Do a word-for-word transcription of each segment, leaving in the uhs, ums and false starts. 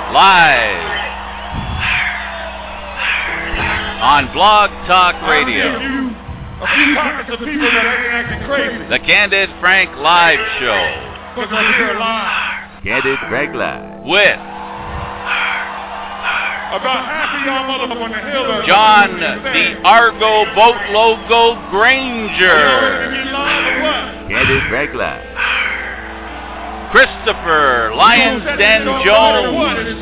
live on Blog Talk Radio. A few pockets of people that ain't acting crazy. The Candid Frank Live Show. Because we're here live. Candid Frank Live. With about half of y'all motherfuckers on the hill are John the Argo Boat Logo Granger. Candid Frank Live. Christopher Lions Den Jones.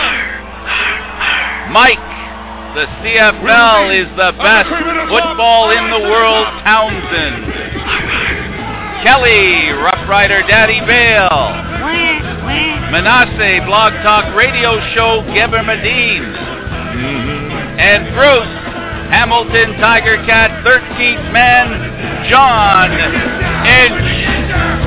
Mike, the C F L is the best football in the world, Townsend. Kelly, Rough Rider Daddy Bale. Manasseh, Blog Talk Radio Show, Geber Medine. And Bruce, Hamilton Tiger Cat, thirteenth Man, John Inch.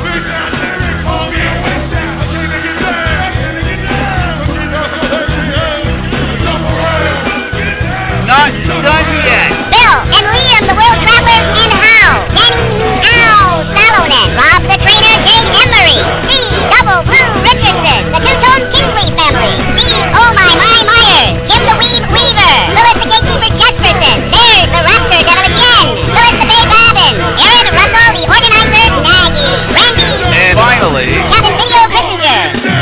Not done yet. Bill and Liam, the World Travelers, and Hal. Danny Al Salonen. Rob the Trainer, Jane Emery. Steve Double Blue Richardson. The Two-Tone Kinsley family. Steve Oh My My Myers. Jim the Weave Weaver. Louis the Gatekeeper Jesperson. There's the Raptor Devil again. Louis the Bay Babin. Aaron Russell, the Organizer, Nagy. Randy. And finally, Captain Video Kissinger.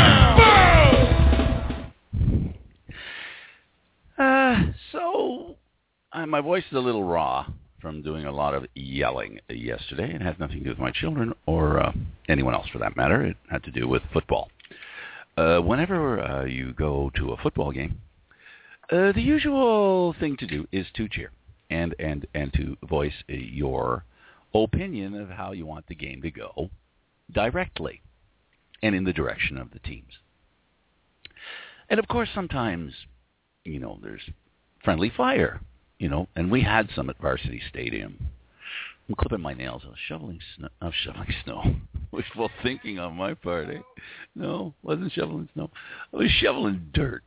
Uh, so, uh, my voice is a little raw from doing a lot of yelling yesterday. It had nothing to do with my children or uh, anyone else for that matter. It had to do with football. Uh, whenever uh, you go to a football game, uh, the usual thing to do is to cheer and, and, and to voice uh, your opinion of how you want the game to go directly and in the direction of the teams. And, of course, sometimes, you know, there's friendly fire, you know, and we had some at Varsity Stadium. I'm clipping my nails. I was shoveling snow. I was shoveling snow. Wishful thinking on my part, eh? No, wasn't shoveling snow. I was shoveling dirt,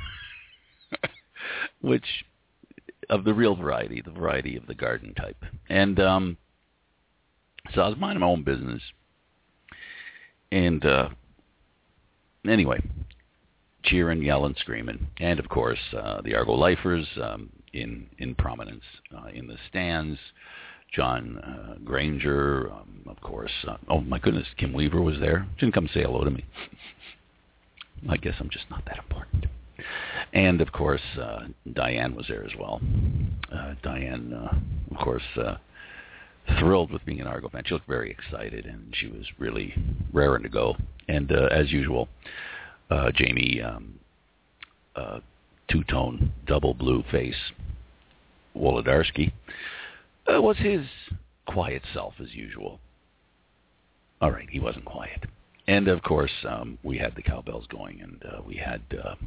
which of the real variety, the variety of the garden type. And um, so I was minding my own business. And uh, anyway, cheering, yelling, screaming, and of course uh, the Argo Lifers um, in in prominence uh, in the stands. John uh, Granger, um, of course. Uh, oh my goodness, Kim Weaver was there. Didn't come say hello to me. I guess I'm just not that important. And of course uh, Diane was there as well. Uh, Diane, uh, of course, uh, thrilled with being an Argo fan. She looked very excited, and she was really raring to go. And uh, as usual, Uh, Jamie, um, uh, two-tone, double blue face, Wolodarski, uh, was his quiet self as usual. All right, he wasn't quiet. And, of course, um, we had the cowbells going, and uh, we had... Uh,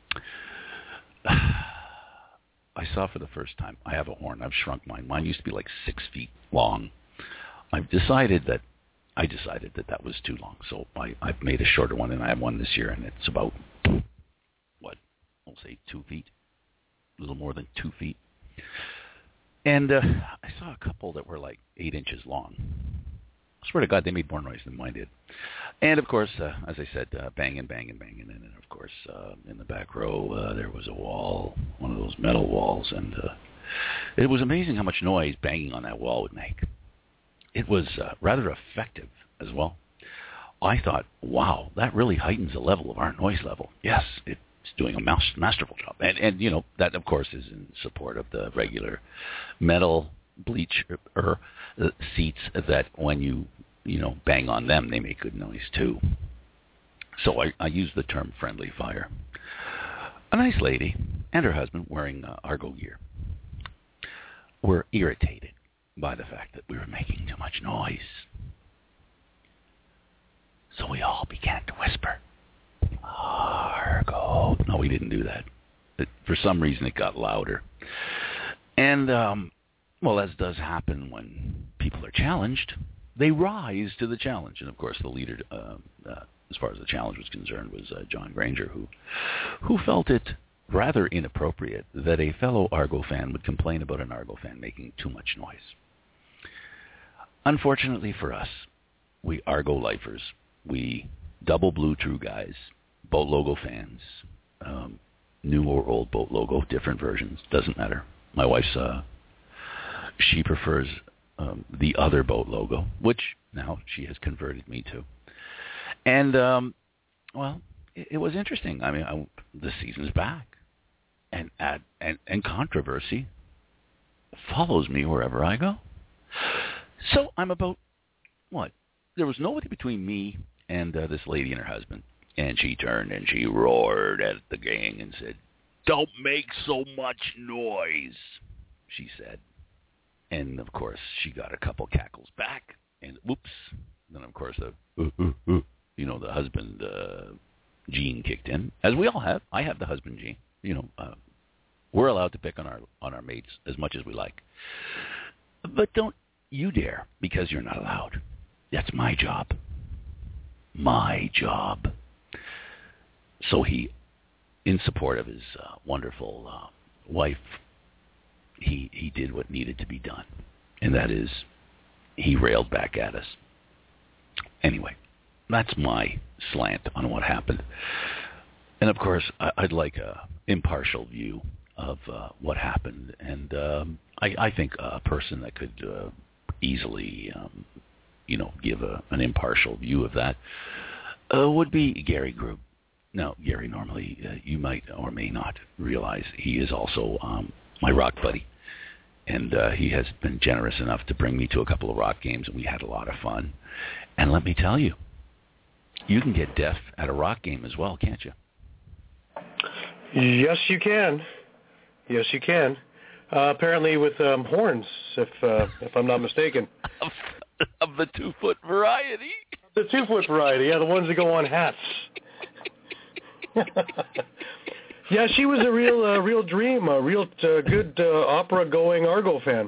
I saw for the first time, I have a horn. I've shrunk mine. Mine used to be like six feet long. I've decided that I decided that that was too long, so I, I've made a shorter one, and I have one this year, and it's about, what, I'll say two feet, a little more than two feet. And uh, I saw a couple that were like eight inches long. I swear to God, they made more noise than mine did. And, of course, uh, as I said, uh, banging, banging, banging, and then, of course, uh, in the back row, uh, there was a wall, one of those metal walls, and uh, it was amazing how much noise banging on that wall would make. It was uh, rather effective as well. I thought, wow, that really heightens the level of our noise level. Yes, it's doing a mas- masterful job. And, and, you know, that, of course, is in support of the regular metal bleach er, uh, seats that when you, you know, bang on them, they make good noise, too. So I, I use the term friendly fire. A nice lady and her husband wearing uh, Argo gear were irritated by the fact that we were making too much noise. So we all began to whisper, Argo. No, we didn't do that. It, for some reason, it got louder. And, um, well, as does happen when people are challenged, they rise to the challenge. And, of course, the leader, uh, uh, as far as the challenge was concerned, was uh, John Granger, who, who felt it rather inappropriate that a fellow Argo fan would complain about an Argo fan making too much noise. Unfortunately for us, we Argo lifers, we double blue true guys, boat logo fans, um, new or old boat logo, different versions, doesn't matter. My wife's, uh, she prefers um, the other boat logo, which now she has converted me to. And, um, well, it, it was interesting. I mean, I, the season's back. And, and, and, and controversy follows me wherever I go. So I'm about, what? There was nobody between me and uh, this lady and her husband. And she turned and she roared at the gang and said, "Don't make so much noise," she said. And, of course, she got a couple cackles back. And whoops. Then, of course, the, uh, uh, uh, you know, the husband uh, gene kicked in, as we all have. I have the husband gene. You know, uh, we're allowed to pick on our on our mates as much as we like. But don't you dare, because you're not allowed. That's my job. My job. So he, in support of his uh, wonderful uh, wife, he he did what needed to be done. And that is, he railed back at us. Anyway, that's my slant on what happened. And, of course, I'd like a impartial view of uh, what happened. And um, I, I think a person that could uh, easily, um, you know, give a, an impartial view of that uh, would be Gary Grube. Now, Gary, normally uh, you might or may not realize he is also um, my rock buddy. And uh, he has been generous enough to bring me to a couple of rock games, and we had a lot of fun. And let me tell you, you can get deaf at a rock game as well, can't you? Yes, you can. Yes, you can. Uh, apparently with um, horns, if uh, if I'm not mistaken. of, of the two-foot variety? The two-foot variety, yeah, the ones that go on hats. Yeah, she was a real, uh, real dream, a real uh, good uh, opera-going Argo fan.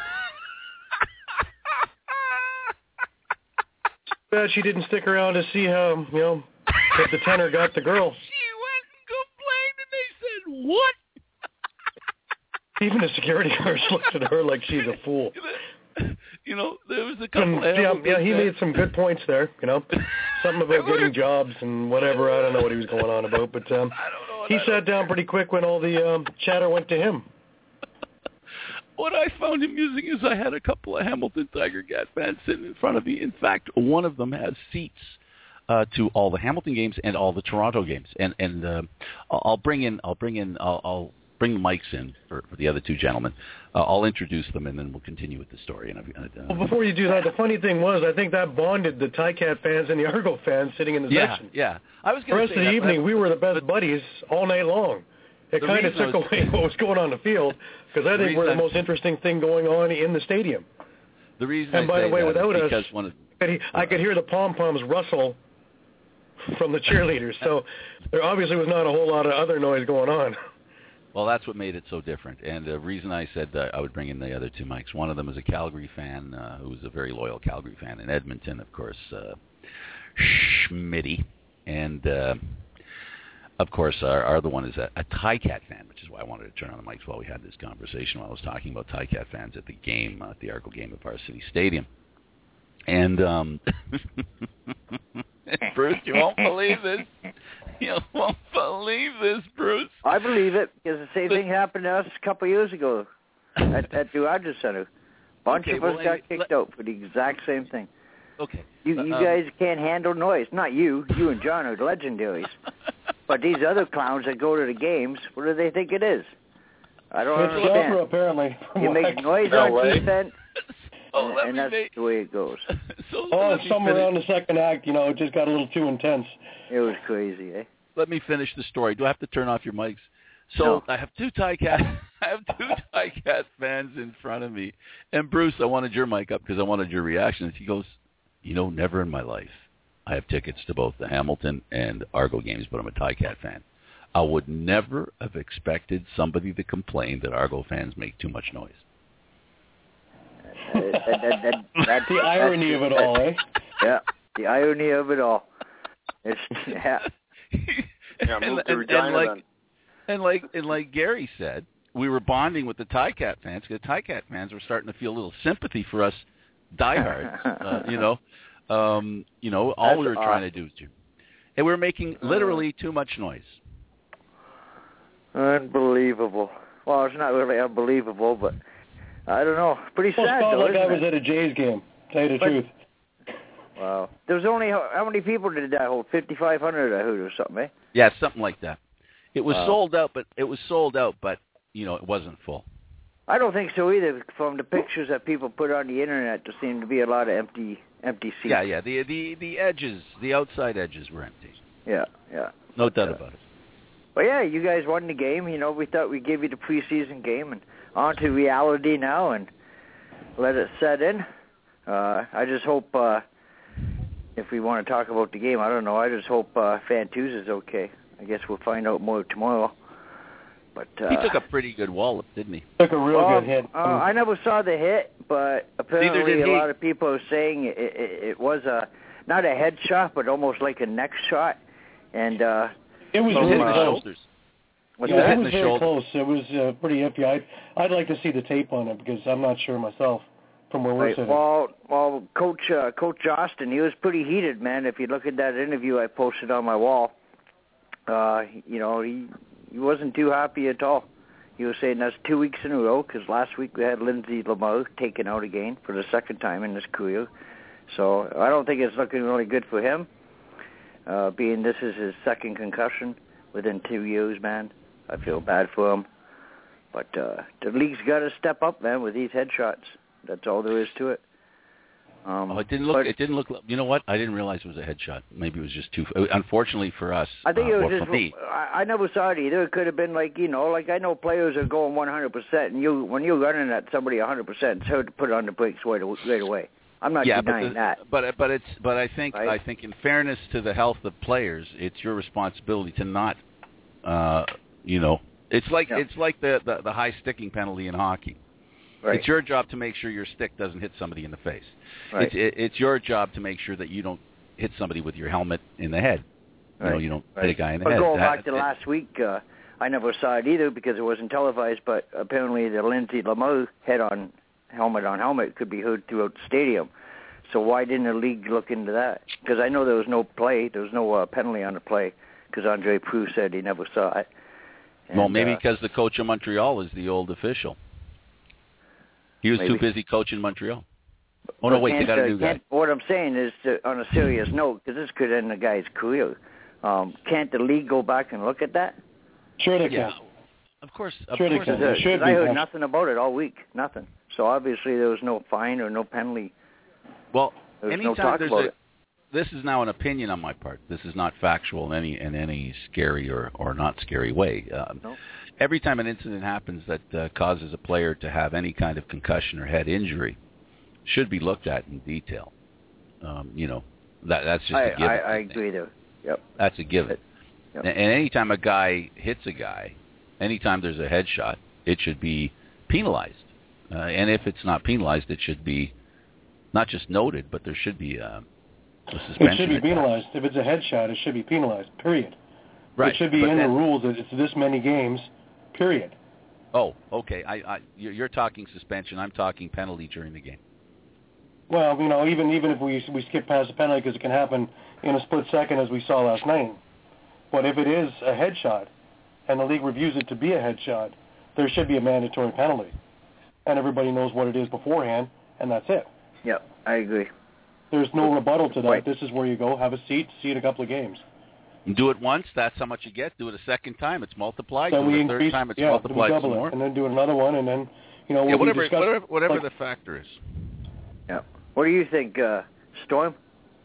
Bad she didn't stick around to see how, you know, if the tenor got the girl. She went and complained, and they said, "What?" Even the security guards looked at her like she's a fool. You know, there was a couple and, of yeah, yeah, he made some good points there, you know. Something about getting jobs and whatever. I don't know what he was going on about, but um, he sat down pretty quick when all the um, chatter went to him. What I found amusing is I had a couple of Hamilton Tiger Cat fans sitting in front of me. In fact, one of them has seats uh, to all the Hamilton games and all the Toronto games. And and uh, I'll bring in, I'll bring in, I'll, I'll bring the mics in for, for the other two gentlemen. Uh, I'll introduce them, and then we'll continue with the story. And uh, well, before you do that, the funny thing was, I think that bonded the Ticat fans and the Argo fans sitting in the yeah, section. Yeah, I was going to say the rest of the evening, that, we were the best but, buddies all night long. It kind of took was, away what was going on in the field, because I think we're the I'm, most interesting thing going on in the stadium. The reason and I by say the way, that without is us, one of, I, could, I could hear the pom-poms rustle from the cheerleaders, so there obviously was not a whole lot of other noise going on. Well, that's what made it so different. And the reason I said that I would bring in the other two mics, one of them is a Calgary fan, uh, who's a very loyal Calgary fan in Edmonton, of course, uh, Schmitty. And, uh, of course, our, our other one is a, a Ticat fan, which is why I wanted to turn on the mics while we had this conversation, while I was talking about Ticat fans at the game, uh, at the Argo game at Varsity Stadium. And, um, Bruce, you won't believe this. You won't believe this, Bruce. I believe it, because the same thing happened to us a couple of years ago at, at the Rogers Center. A bunch okay, of well, us got anyway, kicked let, out for the exact same thing. Okay. You, you um, guys can't handle noise. Not you. You and John are legendaries. But these other clowns that go to the games, what do they think it is? I don't it's understand. Opera, apparently. You make noise no on way. defense, oh, and, and that's make... the way it goes. so, oh, somewhere around the second act, you know, it just got a little too intense. It was crazy, eh? Let me finish the story. Do I have to turn off your mics? So no. I have two Ticat, I have two Ticat fans in front of me, and Bruce, I wanted your mic up because I wanted your reaction. He goes, "You know, never in my life. I have tickets to both the Hamilton and Argo games, but I'm a Ticat fan. I would never have expected somebody to complain that Argo fans make too much noise." Uh, that, that, that, that's the irony that's, of it all, eh? Yeah, the irony of it all. It's yeah. yeah and, move to and, Regina and like, then. and like and like Gary said, we were bonding with the Ticat fans because Ticat fans were starting to feel a little sympathy for us diehards. uh, you know, um, you know, all That's we were odd. trying to do is to, and we were making literally too much noise. Unbelievable. Well, it's not really unbelievable, but I don't know. Pretty well, sad, it's not though, like I isn't was it? at a Jays game, to tell you the But- truth. Wow. There was only, how many people did that hold? fifty-five hundred, I heard, or something, eh? Yeah, something like that. It was Wow. sold out, but it was sold out, but you know, it wasn't full. I don't think so either. From the pictures that people put on the internet, there seemed to be a lot of empty, empty seats. Yeah, yeah. The the the edges, the outside edges were empty. Yeah, yeah. No doubt Yeah. about it. Well, yeah, you guys won the game. You know, we thought we'd give you the preseason game, and on to reality now, and let it set in. Uh, I just hope, uh, if we want to talk about the game, I don't know. I just hope uh, Fantuz is okay. I guess we'll find out more tomorrow. But uh, He took a pretty good wallop, didn't he? Took a real well, good hit. Uh, I never saw the hit, but apparently did a he. lot of people are saying it, it, it was a not a head shot, but almost like a neck shot. And uh, It was He was really hitting the close. shoulders. what's He was Yeah, that? it hitting was the very shoulder. close. It was uh, pretty iffy. I'd, I'd like to see the tape on it because I'm not sure myself from where we're Right. sitting. Well, well, Coach uh, Coach Austin, he was pretty heated, man. If you look at that interview I posted on my wall, uh, you know, he he wasn't too happy at all. He was saying that's two weeks in a row because last week we had Lindsay Lamar taken out again for the second time in his career. So I don't think it's looking really good for him, uh, being this is his second concussion within two years, man. I feel bad for him. But uh, the league's got to step up, man, with these headshots. That's all there is to it. Um, Oh, it didn't look. but It didn't look. You know what? I didn't realize it was a headshot. Maybe it was just too. Unfortunately for us, I think uh, it or was just. for me. I, I never saw it either. It could have been like you know, like I know players are going one hundred percent, and you when you're running at somebody one hundred percent, it's hard to put on the brakes right, aw- right away. I'm not yeah, denying but the, that. but but it's but I think Right? I think in fairness to the health of players, it's your responsibility to not, uh, you know, it's like Yeah. it's like the, the the high sticking penalty in hockey. Right. It's your job to make sure your stick doesn't hit somebody in the face. Right. It's it, it's your job to make sure that you don't hit somebody with your helmet in the head. You know, Right. you don't Right. hit a guy in the But head. going That- back to it- last week, uh, I never saw it either because it wasn't televised. But apparently, the Lindsay Lamar head on helmet on helmet could be heard throughout the stadium. So why didn't the league look into that? Because I know there was no play, there was no uh, penalty on the play. Because Andre Proulx said he never saw it. And, well, maybe uh, because the coach of Montreal is the old official. He was Maybe. too busy coaching Montreal. Oh no, But wait, they can't, got a uh, new guy. can't- What I'm saying is, to, on a serious note, because this could end the guy's career. Um, can't the league go back and look at that? Sure they Yeah, can. of course. Of Sure they course. can. it There is. should I be, heard Paul. nothing about it all week, nothing. So obviously there was no fine or no penalty. Well, There was no anytime talk there's about a, it. this is now an opinion on my part. This is not factual in any in any scary or, or not scary way. Um, No. Every time an incident happens that uh, causes a player to have any kind of concussion or head injury, should be looked at in detail. Um, you know, that that's just I, a given. I, I think. agree there. Yep. That's a given. Yep. And anytime a guy hits a guy, anytime there's a headshot, it should be penalized. Uh, and if it's not penalized, it should be not just noted, but there should be uh, a suspension. It should be at that. penalized. If it's a headshot, it should be penalized, period. Right. It should be but in then, the rules that it's this many games, period. Oh, okay. I, I, you're, you're talking suspension. I'm talking penalty during the game. Well, you know, even even if we we skip past the penalty because it can happen in a split second as we saw last night. But if it is a headshot and the league reviews it to be a headshot, there should be a mandatory penalty. And everybody knows what it is beforehand, and that's it. Yep, I agree. There's no rebuttal to that. Right. This is where you go, have a seat, see it a couple of games. You do it once, that's how much you get. Do it a second time, it's multiplied. Then do we it a third increase, time, it's yeah, we multiplied some double more. it, and then do another one, and then, you know, Yeah, we'll whatever, discuss, whatever, whatever like, the factor is. Yep. What do you think, uh, Storm?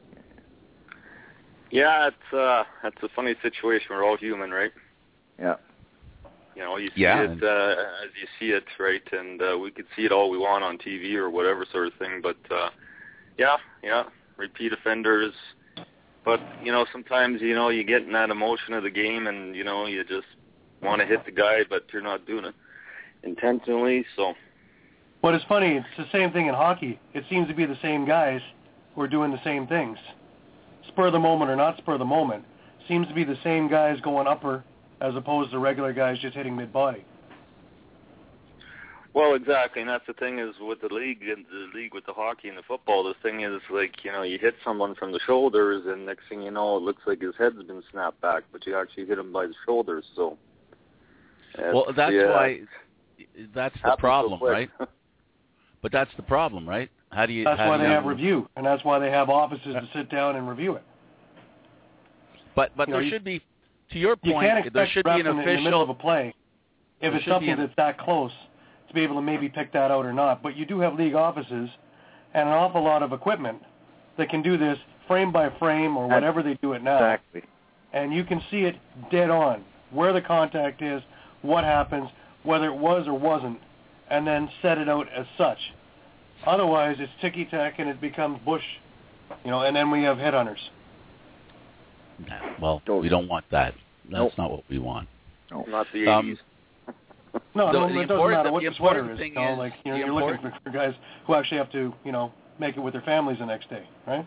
Yeah, it's uh, that's a funny situation. We're all human, right? Yeah. You know, you see Yeah, it and- uh, as you see it, right? And uh, we could see it all we want on T V or whatever sort of thing. But uh, yeah, yeah, repeat offenders. But you know, sometimes you know you get in that emotion of the game, and you know you just want to hit the guy, but you're not doing it intentionally. So But it's funny, it's the same thing in hockey. It seems to be the same guys who are doing the same things. Spur of the moment or not spur of the moment. Seems to be the same guys going upper as opposed to regular guys just hitting mid-body. Well, exactly, and that's the thing is with the league, and the league with the hockey and the football, the thing is, like, you know, you hit someone from the shoulders, and next thing you know, it looks like his head's been snapped back, but you actually hit him by the shoulders, so. Well, that's yeah. why. That's the Happens problem, so quick. right? But that's the problem, right? How do you? That's how why do they you, have review, and that's why they have offices to sit down and review it. But but You there know, you- should be, to your You point, can't expect there should be refs an in, the- in the middle of official. a play, if there it's should be something an- that's that close, to be able to maybe pick that out or not. But you do have league offices and an awful lot of equipment that can do this frame by frame or whatever they do it now. Exactly. And you can see it dead on, where the contact is, what happens, whether it was or wasn't, and then set it out as such. Otherwise, it's ticky-tack and it becomes bush, you know, and then we have headhunters. Nah, well, we don't want that. That's Nope. not what we want. Not the Um, eighties. No, The- no, the it doesn't important- matter what the the sweater important is. thing You know, is- like, you know, the you're looking important- for, for guys who actually have to, you know, make it with their families the next day, right?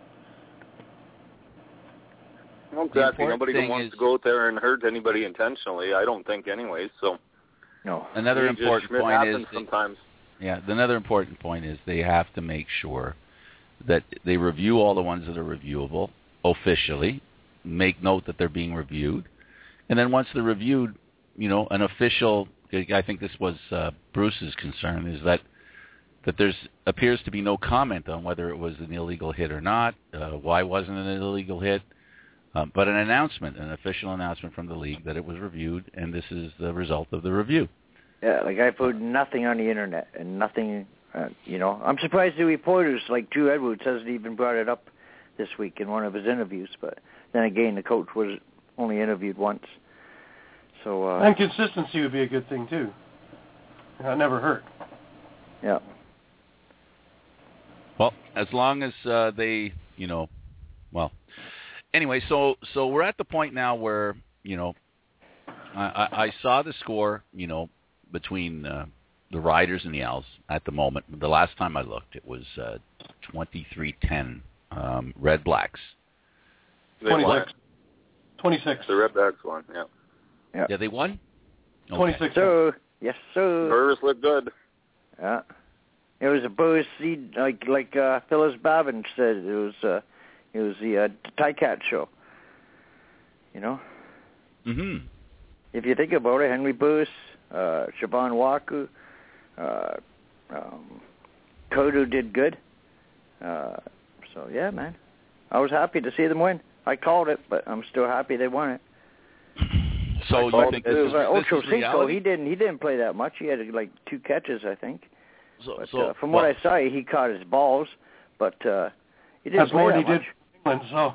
Well, exactly. important Nobody thing wants is- to go out there and hurt anybody intentionally. I don't think, anyways. So No. Another it just important point happens is that- sometimes. Yeah, the another important point is they have to make sure that they review all the ones that are reviewable officially, make note that they're being reviewed, and then once they're reviewed, you know, an official, I think this was uh, Bruce's concern, is that that there's appears to be no comment on whether it was an illegal hit or not, uh, why wasn't it an illegal hit, um, but an announcement, an official announcement from the league that it was reviewed, and this is the result of the review. Yeah, like I put nothing on the internet and nothing, uh, you know. I'm surprised the reporters like Drew Edwards hasn't even brought it up this week in one of his interviews. But then again, the coach was only interviewed once. So uh, And consistency would be a good thing, too. That never hurt. yeah, Well, as long as uh, they, you know, well, anyway, so so we're at the point now where, you know, I, I, I saw the score, you know, between uh, the Riders and the Owls at the moment. The last time I looked, it was uh, twenty-three ten, um, Red Blacks. They won. twenty-six. twenty-six. The Redbacks won, yeah. yeah. Yeah, they won? Okay. twenty-six. So yes, sir. Burris looked good. Yeah, it was a Burris seed, like like uh, Phyllis Babin said. It was uh, it was the uh, Tycat show. You know, Mm-hmm. if you think about it, Henry Burris, uh, Siobhan Walker, uh, um, Kodu did good. Uh, so yeah, man, I was happy to see them win. I called it, but I'm still happy they won it. So you called think it this too. is, Uh, this Ocho is Cinco, reality? he didn't he didn't play that much. He had like two catches, I think. So, But so, uh, from well, what I saw, he caught his balls, but uh, he didn't That's play more that than he much. did for England, so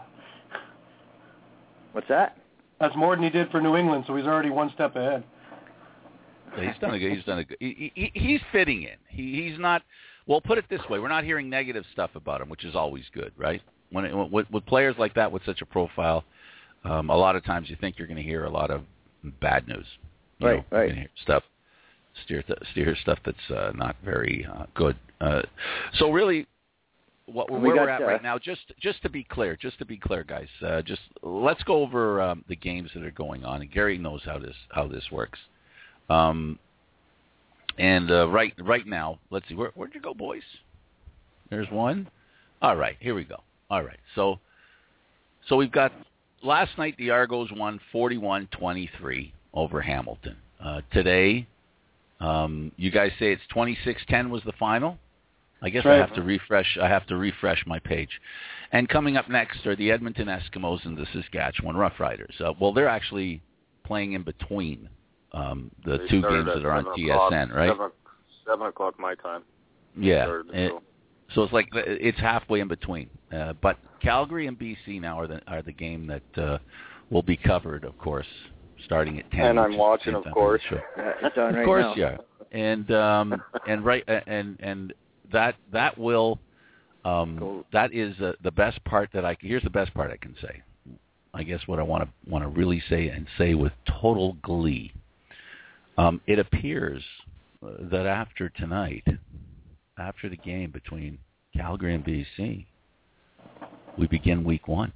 What's that? that's more than he did for New England, so he's already one step ahead. he's done a good. He's done a good. He, he, he's fitting in. He, he's not. Well, put it this way: we're not hearing negative stuff about him, which is always good, right? When it, with, with players like that with such a profile, um, a lot of times you think you're going to hear a lot of bad news. You Right, know, you're right. gonna hear stuff, steer, steer stuff that's uh, not very uh, good. Uh, so really, what We where got, we're at uh, right now, just just to be clear, just to be clear, guys, uh, just let's go over um, the games that are going on. And Gary knows how this how this works. Um, and uh, right right now, let's see, where where'd you go, boys? There's one. All right, here we go. All right, so so we've got last night the Argos won forty-one twenty-three over Hamilton. Uh, today, um, you guys say it's twenty-six ten was the final. I guess Right. I have to refresh. I have to refresh my page. And coming up next are the Edmonton Eskimos and the Saskatchewan Roughriders. Uh, well, they're actually playing in between um, the They two started games at that are on seven T S N, o'clock, right? Seven, seven o'clock my time. Yeah. Started, It- so. so it's like it's halfway in between. Uh, but Calgary and B C now are the are the game that uh, will be covered, of course, starting at ten. And which I'm is watching, the of same time course. as the show. Yeah, it's on Of right course now. you are. And um, and right and and that that will um, Cool. that is uh, the best part that I can, here's the best part I can say. I guess what I want to want to really say and say with total glee. Um, it appears uh, that after tonight, after the game between Calgary and B C, we begin week one.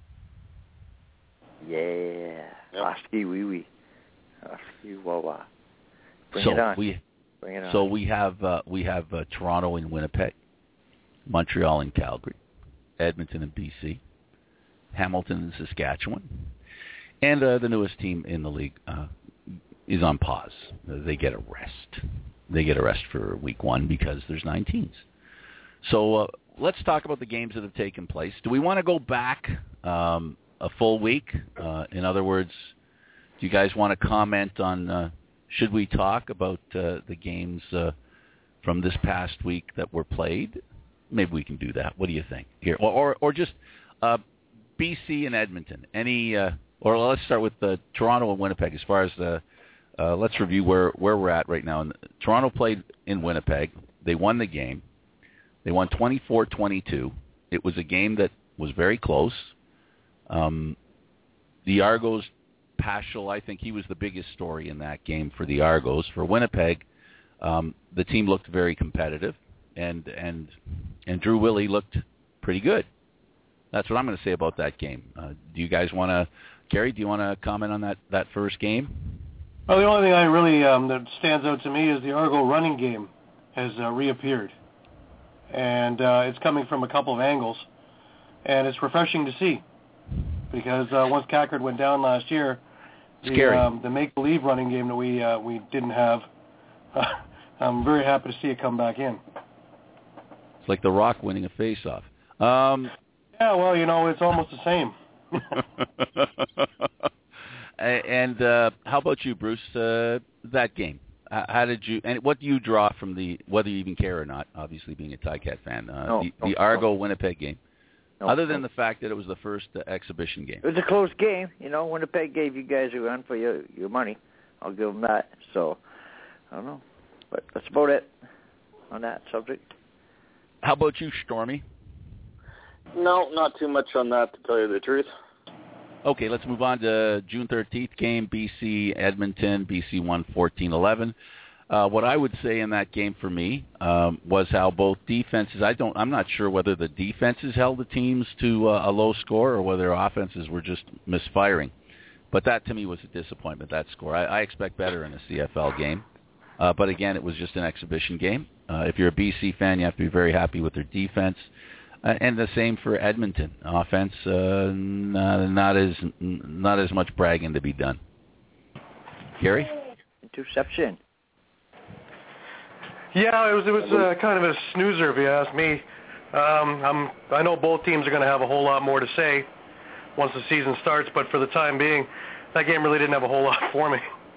Yeah. Yep. Oski wee wee. Oski wah wah. Bring so it on. we Bring it on. so we have uh, we have uh, Toronto and Winnipeg, Montreal and Calgary, Edmonton and B C, Hamilton and Saskatchewan, and uh, the newest team in the league, uh, is on pause. They get a rest. They get a rest for week one because there's nine teams. So uh, let's talk about the games that have taken place. Do we want to go back um, a full week? Uh, in other words, do you guys want to comment on, uh, should we talk about uh, the games uh, from this past week that were played? Maybe we can do that. What do you think? Here, Or, or, or just uh, B C and Edmonton. Any, uh, or let's start with uh, Toronto and Winnipeg as far as the, uh, let's review where, where we're at right now. Toronto played in Winnipeg. They won the game. They won twenty-four twenty-two. It was a game that was very close. Um, the Argos, Paschal, I think he was the biggest story in that game for the Argos. For Winnipeg, um, the team looked very competitive, and and and Drew Willie looked pretty good. That's what I'm going to say about that game. Uh, do you guys want to, Gary, do you want to comment on that, that first game? Well, the only thing I really um, that stands out to me is the Argo running game has uh, reappeared. And uh, it's coming from a couple of angles, and it's refreshing to see because uh, once Cackard went down last year, the, um, the make-believe running game that we uh, we didn't have, uh, I'm very happy to see it come back in. It's like The Rock winning a face-off. Um, yeah, well, you know, it's almost the same. And uh, how about you, Bruce? Uh, that game. How did you, and what do you draw from the, whether you even care or not, obviously being a Ticats fan, uh, no, the, no, the Argo-Winnipeg game, no, other than no. the fact that it was the first uh, exhibition game? It was a close game. You know, Winnipeg gave you guys a run for your, your money. I'll give them that. So, I don't know. But that's about it on that subject. How about you, Stormy? No, not too much on that, to tell you the truth. Okay, let's move on to June thirteenth game, B C Edmonton. B C won fourteen eleven. Uh, what I would say in that game for me um, was how both defenses. I don't. I'm not sure whether the defenses held the teams to uh, a low score or whether offenses were just misfiring. But that to me was a disappointment. That score. I, I expect better in a C F L game. Uh, but again, it was just an exhibition game. Uh, if you're a B C fan, you have to be very happy with their defense. Uh, and the same for Edmonton. Offense, uh, not, not as not as much bragging to be done. Gary? Interception. Yeah, it was it was uh, kind of a snoozer if you ask me. Um, I'm I know both teams are going to have a whole lot more to say once the season starts, but for the time being, that game really didn't have a whole lot for me.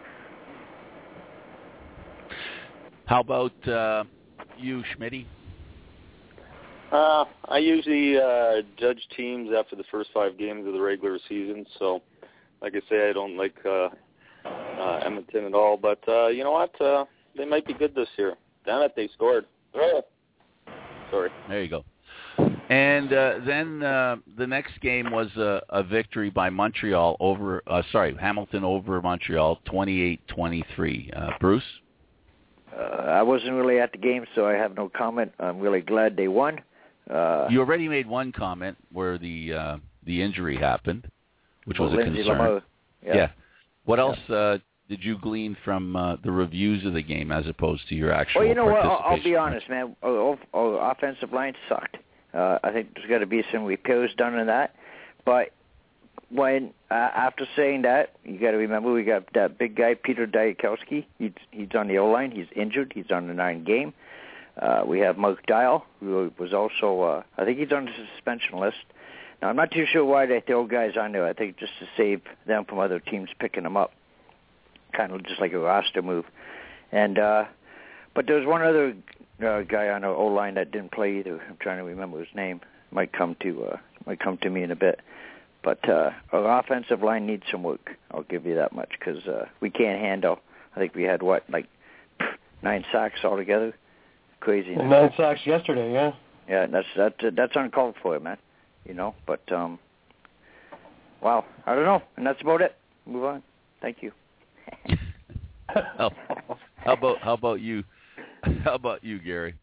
How about uh, you, Schmitty? Uh, I usually uh, judge teams after the first five games of the regular season, so like I say, I don't like uh, uh, Edmonton at all, but uh, you know what? Uh, they might be good this year. Damn it, they scored. Oh. Sorry. There you go. And uh, then uh, the next game was a, a victory by Montreal over, uh, sorry, Hamilton over Montreal, twenty-eight twenty-three. Uh, Bruce? Uh, I wasn't really at the game, so I have no comment. I'm really glad they won. Uh, you already made one comment where the uh, the injury happened, which was a Lindsay concern. Lamar, yeah. yeah. What else yeah. uh, did you glean from uh, the reviews of the game as opposed to your actual Well, you know what? participation? I'll, I'll be honest, man. Our, our offensive line sucked. Uh, I think there's got to be some repairs done in that. But when uh, after saying that, you got to remember we got that big guy, Peter Diakowski. He's he's on the O-line. He's injured. He's on the nine game. Uh, we have Mark Dial, who was also, uh, I think he's on the suspension list. Now, I'm not too sure why they throw guys on there. I think just to save them from other teams picking them up, kind of just like a roster move. And uh, but there's one other uh, guy on our O-line that didn't play either. I'm trying to remember his name. Might come to uh, might come to me in a bit. But uh, our offensive line needs some work. I'll give you that much because uh, we can't handle. I think we had what like nine sacks altogether. Crazy. Well, nine sacks yesterday, yeah. Yeah, that's that. Uh, that's uncalled for, man. You know, but um, wow, I don't know, and that's about it. Move on. Thank you. oh, how about how about you? How about you, Gary?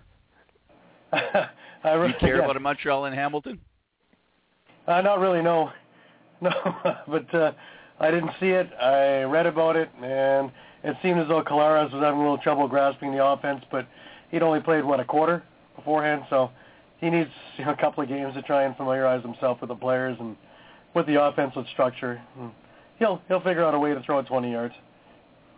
I really, Do you care yeah. about a Montreal and Hamilton? Uh, not really, no, no. but uh, I didn't see it. I read about it, and it seemed as though Collaros was having a little trouble grasping the offense, but he'd only played, what, a quarter beforehand, so he needs you know, a couple of games to try and familiarize himself with the players and with the offensive structure. He'll he'll figure out a way to throw it twenty yards.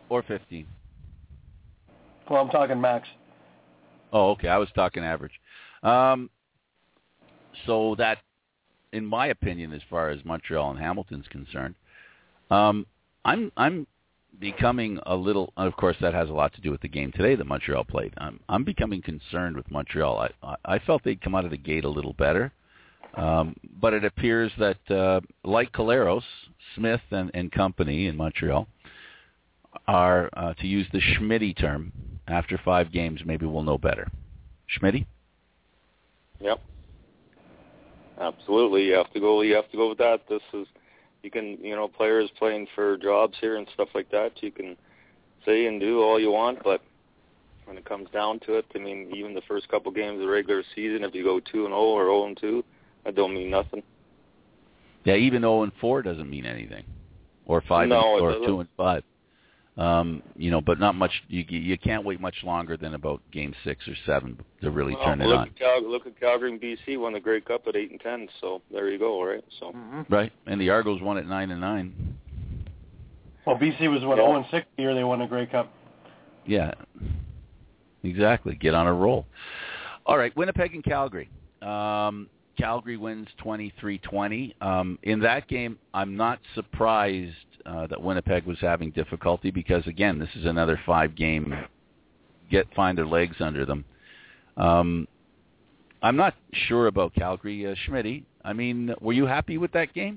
or fifteen? Well, I'm talking max. Oh, okay. I was talking average. Um, so that, in my opinion, as far as Montreal and Hamilton's concerned, um, I'm I'm becoming a little. Of course, that has a lot to do with the game today that Montreal played. I'm I'm becoming concerned with Montreal. I I, I felt they'd come out of the gate a little better, um, but it appears that uh, like Collaros, Smith and, and company in Montreal are, uh, to use the Schmitty term, after five games, maybe we'll know better. Schmitty? Yep. Absolutely. You have to go. You have to go with that. This is, you can, you know, players playing for jobs here and stuff like that. You can say and do all you want, but when it comes down to it, I mean, even the first couple games of the regular season, if you go two and zero or zero and two, that don't mean nothing. Yeah, even zero and four doesn't mean anything, or five no, and, or two and five. Um, you know, but not much. You you can't wait much longer than about game six or seven to really well, turn it look on. At Cal- look at Calgary and B C won the Grey Cup at eight and ten. So there you go, right? So Mm-hmm. right, and the Argos won at nine and nine. Well, B C was what Yeah. zero and six the year they won the Grey Cup. Yeah, exactly. Get on a roll. All right, Winnipeg and Calgary. Um, Calgary wins twenty-three twenty. Um, in that game, I'm not surprised uh, that Winnipeg was having difficulty because, again, this is another five-game get find their legs under them. Um, I'm not sure about Calgary. Uh, Schmitty, I mean, were you happy with that game?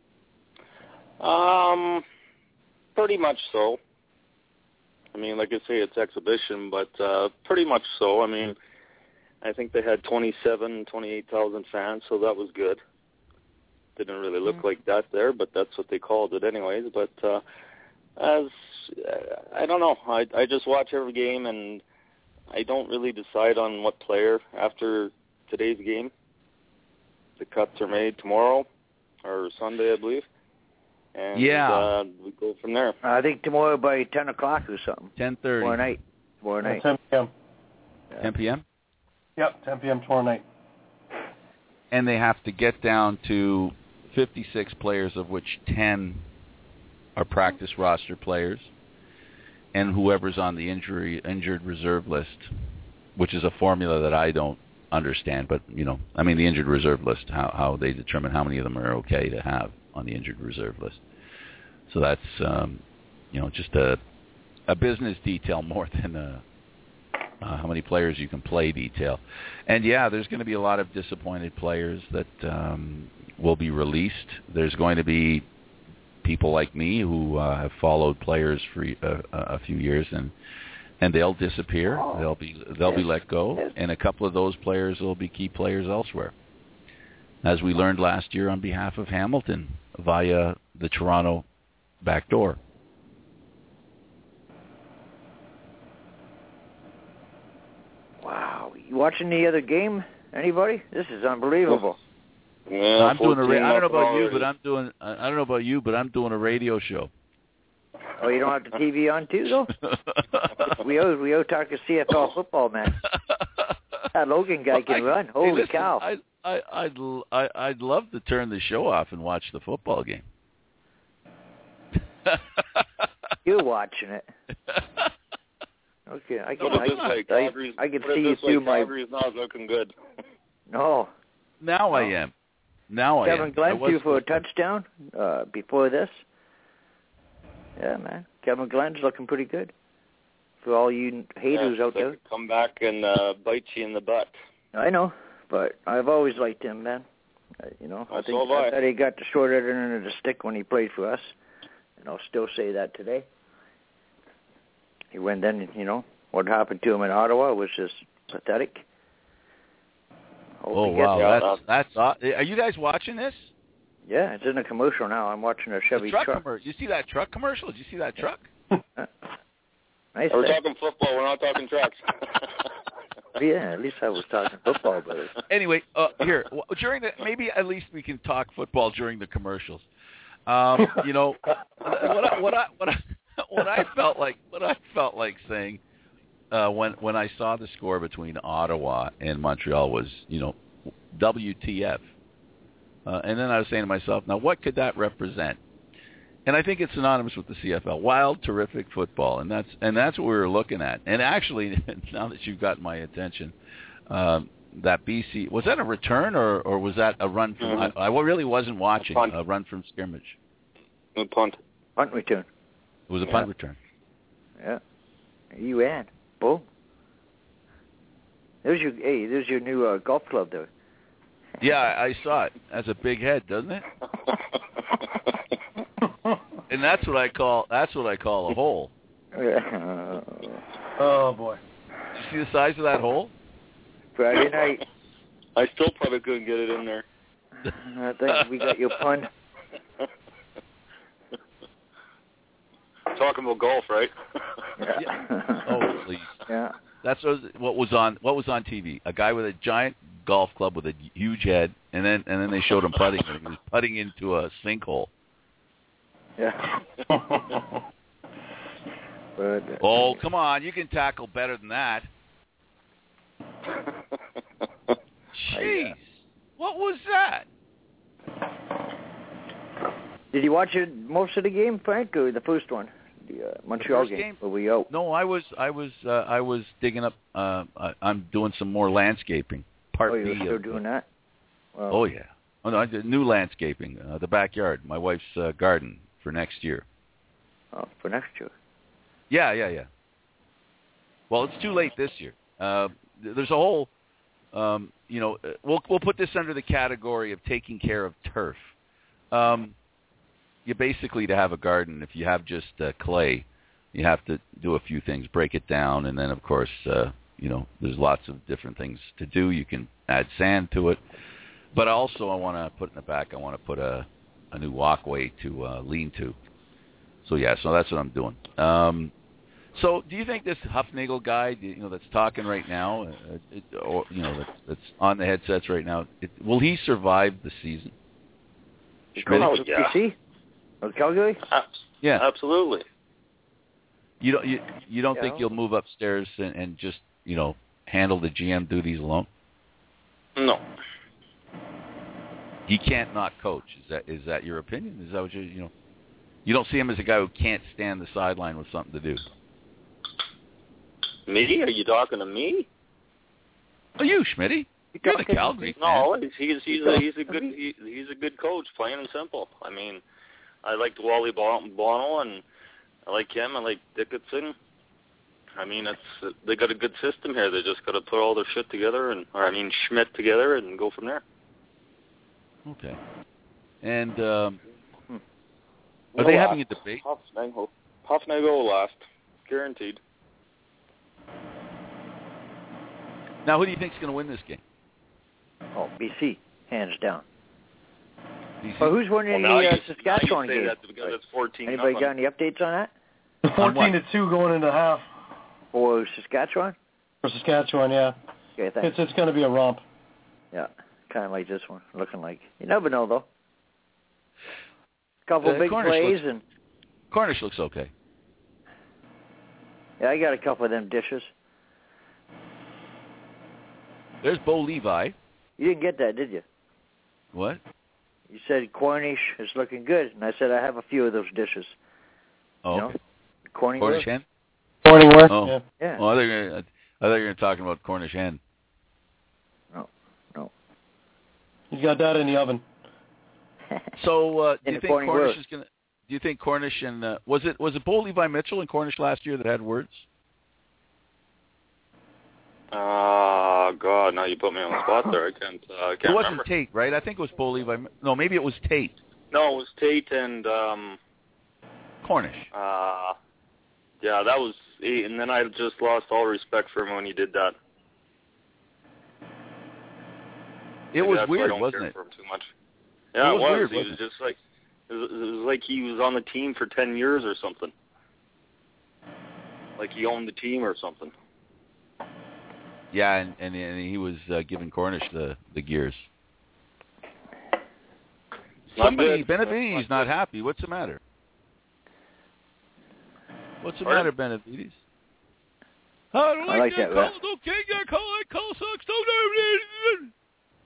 Um, pretty much so. I mean, like I say, it's exhibition, but uh, pretty much so. I mean, I think they had twenty-seven, twenty-eight thousand fans, so that was good. Didn't really look mm-hmm. like that there, but that's what they called it anyways. But uh, as uh, I don't know, I I just watch every game, and I don't really decide on what player after today's game. The cuts are made tomorrow or Sunday, I believe. And yeah. uh, we go from there. I think tomorrow by ten o'clock or something. ten thirty. Tomorrow night. Tomorrow night. ten p.m. Yeah. ten p.m.? Yep, ten p.m. tomorrow night. And they have to get down to fifty-six players, of which ten are practice roster players, and whoever's on the injury injured reserve list, which is a formula that I don't understand. But, you know, I mean the injured reserve list, how, how they determine how many of them are okay to have on the injured reserve list. So that's, um, you know, just a, a business detail more than a Uh, how many players you can play detail. And, yeah, there's going to be a lot of disappointed players that um, will be released. There's going to be people like me who uh, have followed players for uh, a few years, and and they'll disappear. They'll be they'll be let go, and a couple of those players will be key players elsewhere. As we learned last year on behalf of Hamilton via the Toronto back door. Wow. You watching the other game? Anybody? This is unbelievable. Yeah, I'm doing a ra- I don't know about you, but I'm doing I don't know about you, but I'm doing a radio show. Oh, you don't have the T V on too, though? we owe we owe talk to C F L football, man. That Logan guy well, can I, run. Hey, Holy listen, cow! I I I'd I, I'd love to turn the show off and watch the football game. You're watching it. Okay, I can, Put it this I, way, I, Calgary's, I can put it see you this way, through my... Calgary's not looking good. No. Now no. I am. Now Kevin I am. Glenn I was threw for a touchdown uh, before this. Yeah, man. Kevin Glenn's looking pretty good. For all you haters yeah, out there. Come back and uh, bite you in the butt. I know, but I've always liked him, man. Uh, you know, oh, I think so I. I thought he got the short end of the stick when he played for us, and I'll still say that today. He went then, you know, what happened to him in Ottawa was just pathetic. Hope Oh he gets wow, it. that's that's. Are you guys watching this? Yeah, it's in a commercial now. I'm watching a Chevy the truck. truck. Commer- you see that truck commercial? Did you see that truck? Nice. We're thing. talking football. We're not talking trucks. Yeah, at least I was talking football, but Anyway, uh, here during the maybe at least we can talk football during the commercials. Um, you know, what I, what I what I what I felt like what I felt like saying uh, when when I saw the score between Ottawa and Montreal was, you know, W T F, uh, and then I was saying to myself, now what could that represent? And I think it's synonymous with the C F L. Wild, terrific football, and that's and that's what we were looking at. And actually, now that you've got my attention, um, that B C, was that a return or, or was that a run from? Mm-hmm. I, I really wasn't watching a, a run from scrimmage. A punt. Punt return. It was a yeah. punt return. Yeah. You had. Boom. There's your hey. There's your new uh, golf club there. Yeah, I, I saw it. That's a big head, doesn't it? And that's what I call that's what I call a hole. Oh boy! Did you see the size of that hole? Friday night. I still probably couldn't get it in there. I think we got your pun. Talking about golf, right? Yeah. Oh, please. Yeah. That's what was on what was on T V. A guy with a giant golf club with a huge head, and then and then they showed him putting. And he was putting into a sinkhole. Yeah. But, uh, oh, come on. You can tackle better than that. Jeez. What was that? Did you watch it, most of the game, Frank, or the first one? The uh, Montreal the game? game? Were we out? No, I was I was uh, I was digging up uh, I, I'm doing some more landscaping. Part oh, you're B still of, doing that? Wow. Oh, yeah. Oh, no, I did new landscaping, uh, the backyard, my wife's uh, garden for next year. Oh, for next year. Yeah, yeah, yeah. Well, it's too late this year. Uh, there's a whole, um, you know, we'll we'll put this under the category of taking care of turf. Um, you basically, to have a garden, if you have just uh, clay, you have to do a few things, break it down, and then, of course, uh, you know, there's lots of different things to do. You can add sand to it. But also, I want to put in the back, I want to put a, a new walkway to uh, lean to. So, yeah, so that's what I'm doing. Um, so do you think this Huffnagel guy, you know, that's talking right now, uh, it, or, you know, that's, that's on the headsets right now, it, will he survive the season? Oh, yeah. B C? Or Calgary? Abs- yeah. Absolutely. You don't, you, you don't Yeah. think you'll move upstairs and, and just, you know, handle the G M duties alone? No. He can't not coach. Is that is that your opinion? Is that what you you know? You don't see him as a guy who can't stand the sideline with something to do. Me? Are you talking to me? Oh, you, Schmitty. You're the Calgary fan. No, he's he's he's a, he's a good he, he's a good coach, plain and simple. I mean, I liked Wally Bono, and I like him. I like Dickinson. I mean, it's they got a good system here. They just got to put all their shit together, and or I mean Schmidt together, and go from there. Okay. And um, hmm. are they having a debate? Huffnagel, Huffnagel last, guaranteed. Now, who do you think is going to win this game? Oh, B C, hands down. B C? Well, who's winning well, the uh, you, Saskatchewan now you say game? that because it's fourteen. Anybody got any updates on that? Fourteen to two going into half For Saskatchewan? for Saskatchewan. Yeah, Okay, thanks. it's it's going to be a romp. Yeah, kind of like this one, looking like. You never know, though. Couple Uh, big Cornish plays, looks- and Cornish looks okay. yeah, I got a couple of them dishes. There's Bo Levi. You didn't get that, did you? What? You said Cornish is looking good, and I said I have a few of those dishes. Oh, You know? okay. Cornish. Cornish hen? Morningworth. Oh. Yeah. Yeah. Oh, I thought you were gonna, I thought you were talking about Cornish hen. No, no. He's got that in the oven. So, uh, do In you the think Corning Cornish word. is going to? Do you think Cornish and uh, was it was it Bo Levi Mitchell and Cornish last year that had words? Ah, God! Now you put me on the spot there. I can't. Uh, I can't It wasn't remember. Tate, right? I think it was Bo Levi. No, maybe it was Tate. No, it was Tate and um. Cornish. Uh, yeah, that was. And then I just lost all respect for him when he did that. It Maybe was that's why I weird, don't wasn't care it? For him too much. Yeah, It it was was. weird, He was wasn't just like it was, it was like he was on the team for ten years or something. Like he owned the team or something. Yeah, and and, and he was uh, giving Cornish the, the gears. Not Somebody, good. Benavides, not happy. What's the matter? What's the Pardon? matter, Benavides? I don't I like that, call. Russ. Don't king that call. That call sucks. Don't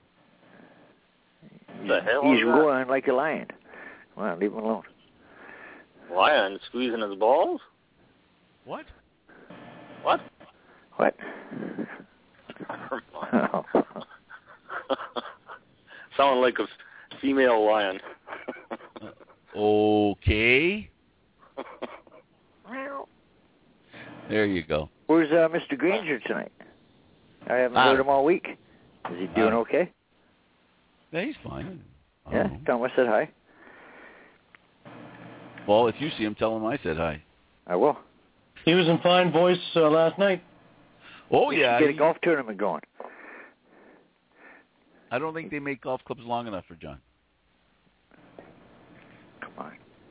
The hell He's is that? roaring like a lion. Well, leave him alone. Lion squeezing his balls? What? What? What? Sounded like a female lion. Okay. There you go. Where's uh, Mister Granger tonight? I haven't Ah. heard him all week. Is he doing Ah. okay? Yeah, he's fine. I Yeah, don't know. tell him I said hi. Well, if you see him, tell him I said hi. I will. He was in fine voice uh, last night. Oh, We yeah. should get a he- golf tournament going. I don't think they make golf clubs long enough for John. Come on.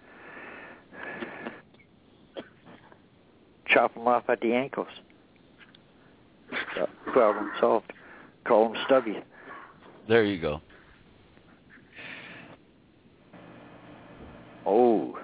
Chop him off at the ankles. Uh, problem solved. Call him Stubby. There you go. Oh.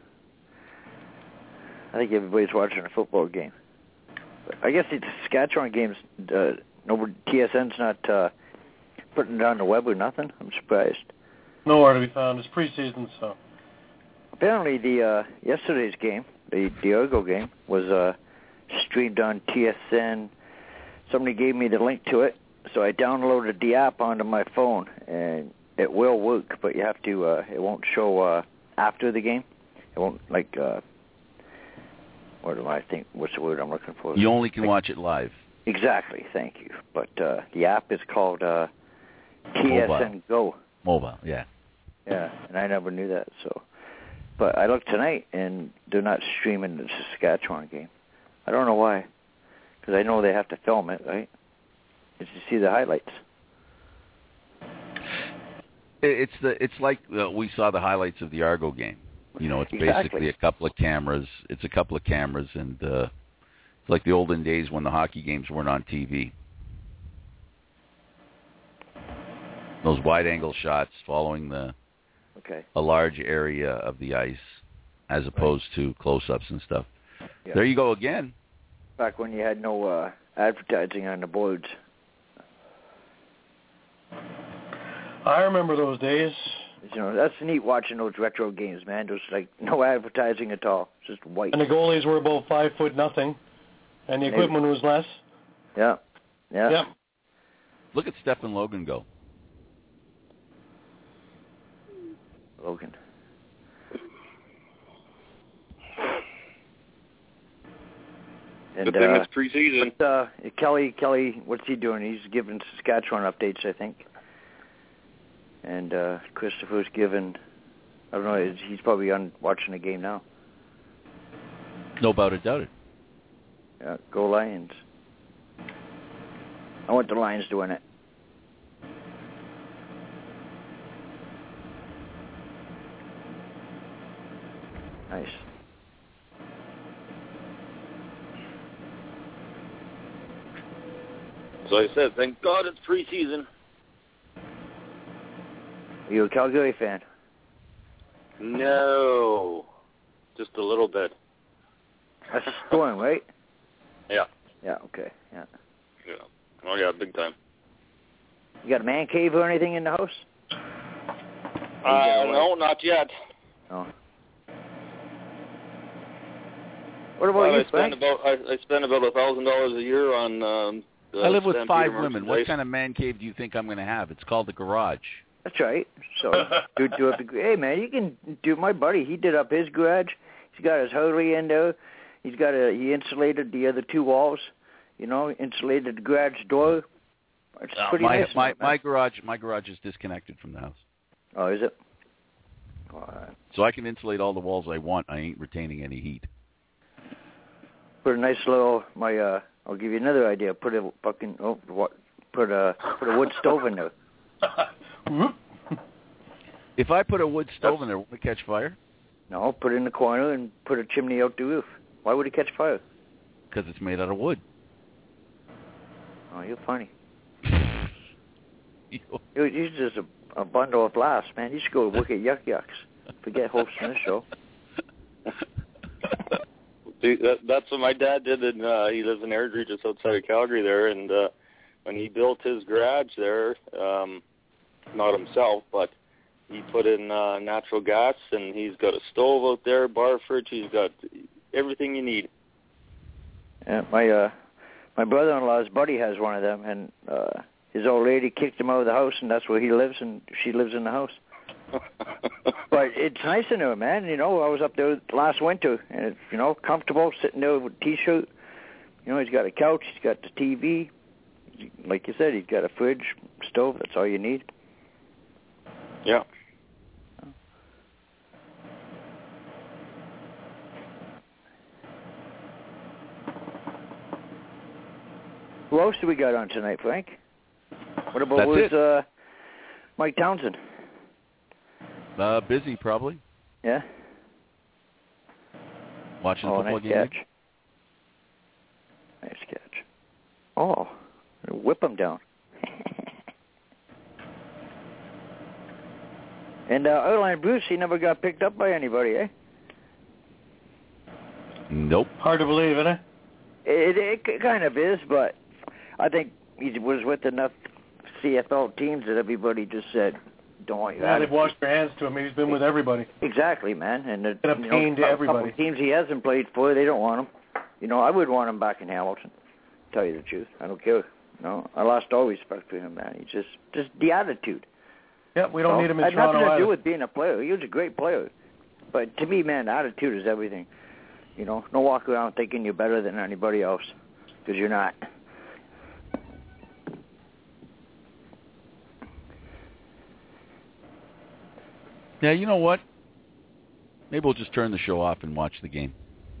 I think everybody's watching a football game. But I guess the Saskatchewan games, uh, nobody, T S N's not uh, putting it on the web or nothing. I'm surprised. Nowhere to be found. It's preseason, so. Apparently, the uh, yesterday's game, the Diego game, was uh, streamed on T S N. Somebody gave me the link to it, so I downloaded the app onto my phone, and it will work, but you have to. Uh, it won't show uh, after the game. It won't like. Uh, what do I think? What's the word I'm looking for? You only can watch it live. Exactly. Thank you. But uh, the app is called uh, T S N Go. Mobile, yeah. Yeah, and I never knew that. So, but I looked tonight, and they're not streaming the Saskatchewan game. I don't know why, because I know they have to film it, right? Did you see the highlights? It's the it's like uh, we saw the highlights of the Argo game. You know, it's Exactly. basically a couple of cameras. It's a couple of cameras, and uh, it's like the olden days when the hockey games weren't on T V. Those wide-angle shots following the Okay. a large area of the ice, as opposed to close-ups and stuff. Yeah. There you go again. Back when you had no uh, advertising on the boards. I remember those days. You know, that's neat watching those retro games, man. There's like no advertising at all. It's just white. And the goalies were about five foot nothing, and the They- equipment was less. Yeah. Yeah. Yep. Look at Stephen Logan go. Logan. And Good thing uh, it's preseason. but, uh, Kelly, Kelly, what's he doing? He's giving Saskatchewan updates, I think. And uh, Christopher's giving, I don't know, he's- he's probably on watching the game now. No doubt about it. Yeah, go Lions. I want the Lions to win it. Nice. So I said, thank God it's preseason. Are you a Calgary fan? No, just a little bit. That's a Storm, right? Yeah. Yeah, okay, yeah. Yeah. Oh yeah, big time. You got a man cave or anything in the house? Uh, no, not yet. No. What about Well, you, I spend Frank? about I, I spend about a thousand dollars a year on. Um, the I live with Stampede five women. What merchandise. kind of man cave do you think I'm going to have? It's called the garage. That's right. So, do do up the. Hey, man, you can do. My buddy, he did up his garage. He's got his Harley in there. He's got a. He insulated the other two walls. You know, insulated the garage door. It's Uh, pretty my nice. my man. my garage my garage is disconnected from the house, Oh, is it? All right. so I can insulate all the walls I want. I ain't retaining any heat. Put a nice little. My. uh I'll give you another idea. Put a fucking. Oh, what? Put a. Put a wood stove in there. If I put a wood stove in there, won't it catch fire? No, put it in the corner and put a chimney out the roof. Why would it catch fire? Because it's made out of wood. Oh, you're funny. You know, You're, you're just a, a bundle of laughs, man. You should go work at Yuck Yucks. Forget hosting this show. See, that, that's what my dad did. In, uh, he lives in Airdrie, just outside of Calgary there, and uh, when he built his garage there, um, not himself, but he put in uh, natural gas, and he's got a stove out there, bar fridge. He's got everything you need. Yeah, my uh, my brother-in-law's buddy has one of them, and uh, his old lady kicked him out of the house, and that's where he lives, and she lives in the house. But it's nice in there, man. You know, I was up there last winter, and it's, you know, comfortable, sitting there with a T-shirt. You know, he's got a couch, he's got the T V. Like you said, he's got a fridge, stove. That's all you need. Yeah. Who else do we got on tonight, Frank? What about That's where's it. uh, Mike Townsend? Uh, busy, probably. Yeah? Watching Oh, a football nice game. catch. Nice catch. Oh, whip him down. And uh, Erline Bruce, he never got picked up by anybody, eh? Nope. Hard to believe, isn't it? It, it, it kind of is, but I think he was with enough C F L teams that everybody just said, don't want you Yeah, out they've of washed their hands to him. He's been with everybody. Exactly, man. And the, Been a you pain know, to a everybody. couple teams he hasn't played for, they don't want him. You know, I would want him back in Hamilton, to tell you the truth. I don't care. No, I lost all respect for him, man. He's just, just the attitude. Yeah, we don't So, need him in had Toronto nothing to either. do with being a player. He was a great player. But to me, man, attitude is everything. You know, don't walk around thinking you're better than anybody else, because you're not. Yeah, you know what? Maybe we'll just turn the show off and watch the game.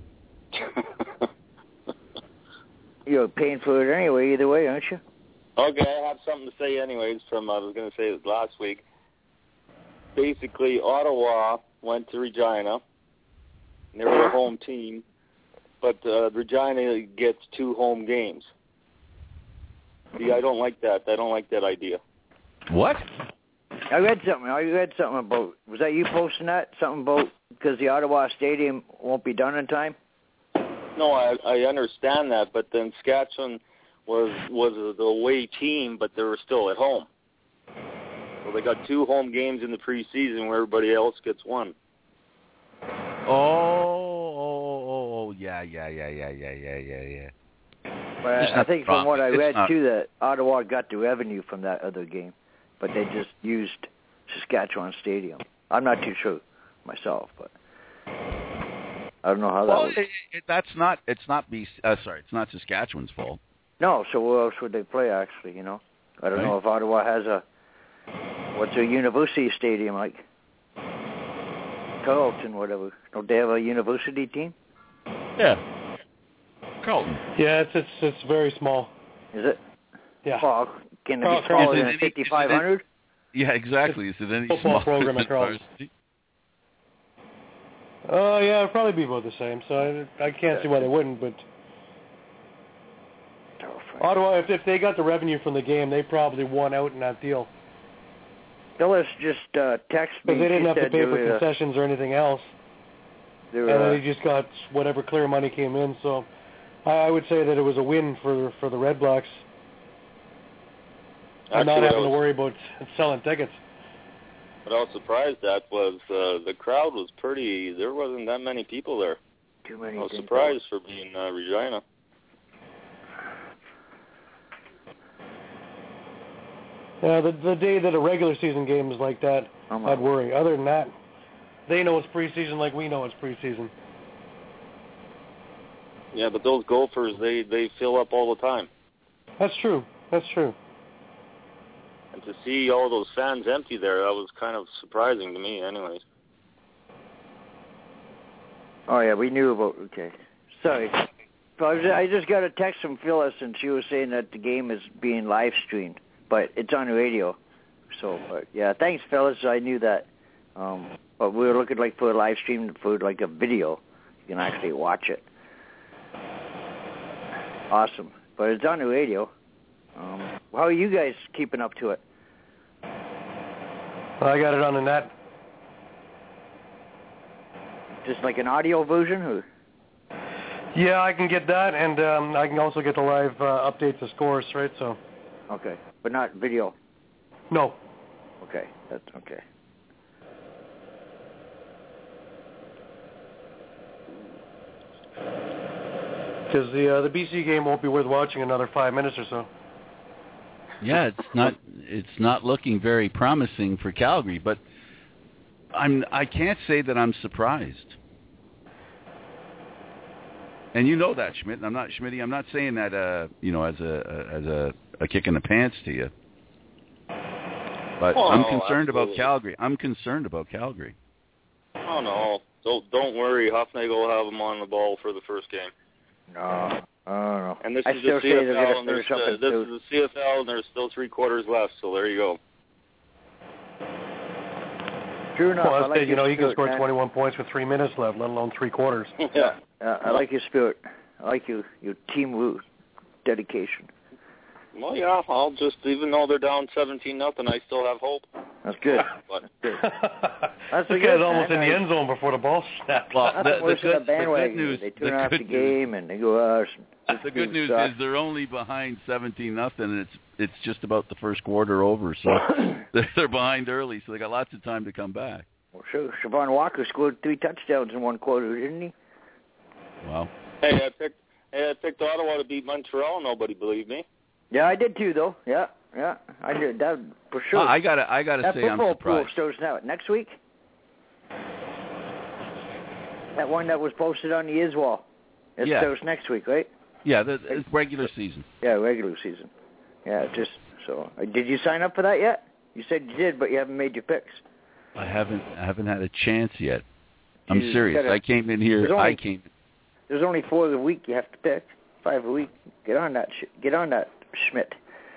You're paying for it anyway, either way, aren't you? Okay, I have something to say anyways from, I was going to say it last week. Basically, Ottawa went to Regina. They were a home team, but uh, Regina gets two home games. See, I don't like that. I don't like that idea. What? I read something. I read something about, was that you posting that? Something about because the Ottawa Stadium won't be done in time? No, I, I understand that, but then Saskatchewan was was the away team, but they were still at home. So they got two home games in the preseason where everybody else gets one. Oh, oh, oh, oh, yeah, yeah, yeah, yeah, yeah, yeah, yeah, yeah. But I, I think from wrong. what I It's read, not- too, that Ottawa got the revenue from that other game, but they just used Saskatchewan Stadium. I'm not too sure myself, but I don't know how that Well, was. it, it, that's not. It's not. B. Uh, sorry, it's not Saskatchewan's fault. No, so where else would they play, actually, you know? I don't Right. know if Ottawa has a, what's a university stadium like? Carleton, whatever. Don't they have a university team? Yeah. Carlton. Yeah, it's it's it's very small. Is it? Yeah. Well, can it Carl- be smaller is it than any- fifty-five hundred? Yeah, exactly. Is it any Football smaller program than at Carleton. varsity? Oh, yeah, it'd probably be about the same. So I, I can't see why they wouldn't. But Ottawa, if if they got the revenue from the game, they probably won out in that deal Phyllis just uh, texted me. because they didn't She have to said pay they for were, uh, concessions or anything else, they and were, then uh, they just got whatever clear money came in. So I, I would say that it was a win for for the Red Blacks, and not Actually, having I to was, worry about selling tickets. what I was surprised at was uh, the crowd was pretty, there wasn't that many people there. too many I was things. surprised for being uh, Regina. Yeah, the the day that a regular season game is like that, I'm I'd out. worry. Other than that, they know it's preseason like we know it's preseason. Yeah, but those Gophers, they, they fill up all the time. That's true. That's true. And to see all those fans empty there, that was kind of surprising to me anyways. Oh, yeah, we knew about, okay. Sorry. So I, was, I just got a text from Phyllis, and she was saying that the game is being live streamed, but it's on the radio. So, but yeah, thanks, Phyllis. I knew that. Um, but we were looking like for a live stream for like a video. You can actually watch it. Awesome. But it's on the radio. Um, how are you guys keeping up to it? I got it on the net. Just like an audio version, or? Yeah, I can get that, and um, I can also get the live uh, updates of scores, right? So, Okay, but not video. no. Okay, that's okay. Because the uh, the B C game won't be worth watching another five minutes or so. Yeah, it's not it's not looking very promising for Calgary, but I'm I can't say that I'm surprised. And you know that, Schmidt. I'm not Schmitty. I'm not saying that uh, you know as a as a, a kick in the pants to you. But oh, I'm concerned absolutely. about Calgary. I'm concerned about Calgary. Oh no, don't don't worry. Huffnagel will have them on the ball for the first game. No, I don't know. And this I is still the say they're C F L, going and to there's finish up uh, in this two. is the C F L, and there's still three quarters left. So there you go. True enough. Well, I that's like it. You your know, you can spirit, score man. twenty-one points with three minutes left, let alone three quarters. Yeah. Uh, I like your spirit. I like your your team woo dedication. Well, yeah. I'll just even though they're down seventeen nothing, I still have hope. That's good. But Good. That's the the good, guy's almost man. in the I- end zone before the ball snapped. Well, Nothing the, the, worse than a good, the bandwagon. good news, They the turn off the good news, game and they go, oh, the good news is they're only behind seventeen nothing, and it's it's just about the first quarter over, so they're, they're behind early, so they got lots of time to come back. Well, sure. Siobhan Walker scored three touchdowns in one quarter, didn't he? Wow. hey, I picked hey, I picked Ottawa to beat Montreal. Nobody believed me. Yeah, I did too, though. Yeah, yeah, I did that for sure. Well, I gotta I gotta that say I'm football pool surprised. starts now next week. That one that was posted on the Iswall. It Yeah. starts next week, right? Yeah, the, it's regular season. Yeah, regular season. Yeah, just so. uh, Did you sign up for that yet? You said you did, but you haven't made your picks. I haven't I haven't had a chance yet. I'm You serious. gotta- I came in here. There's only- I came. There's only four a week you have to pick. Five a week. Get on that. Sh- get on that, Schmidt.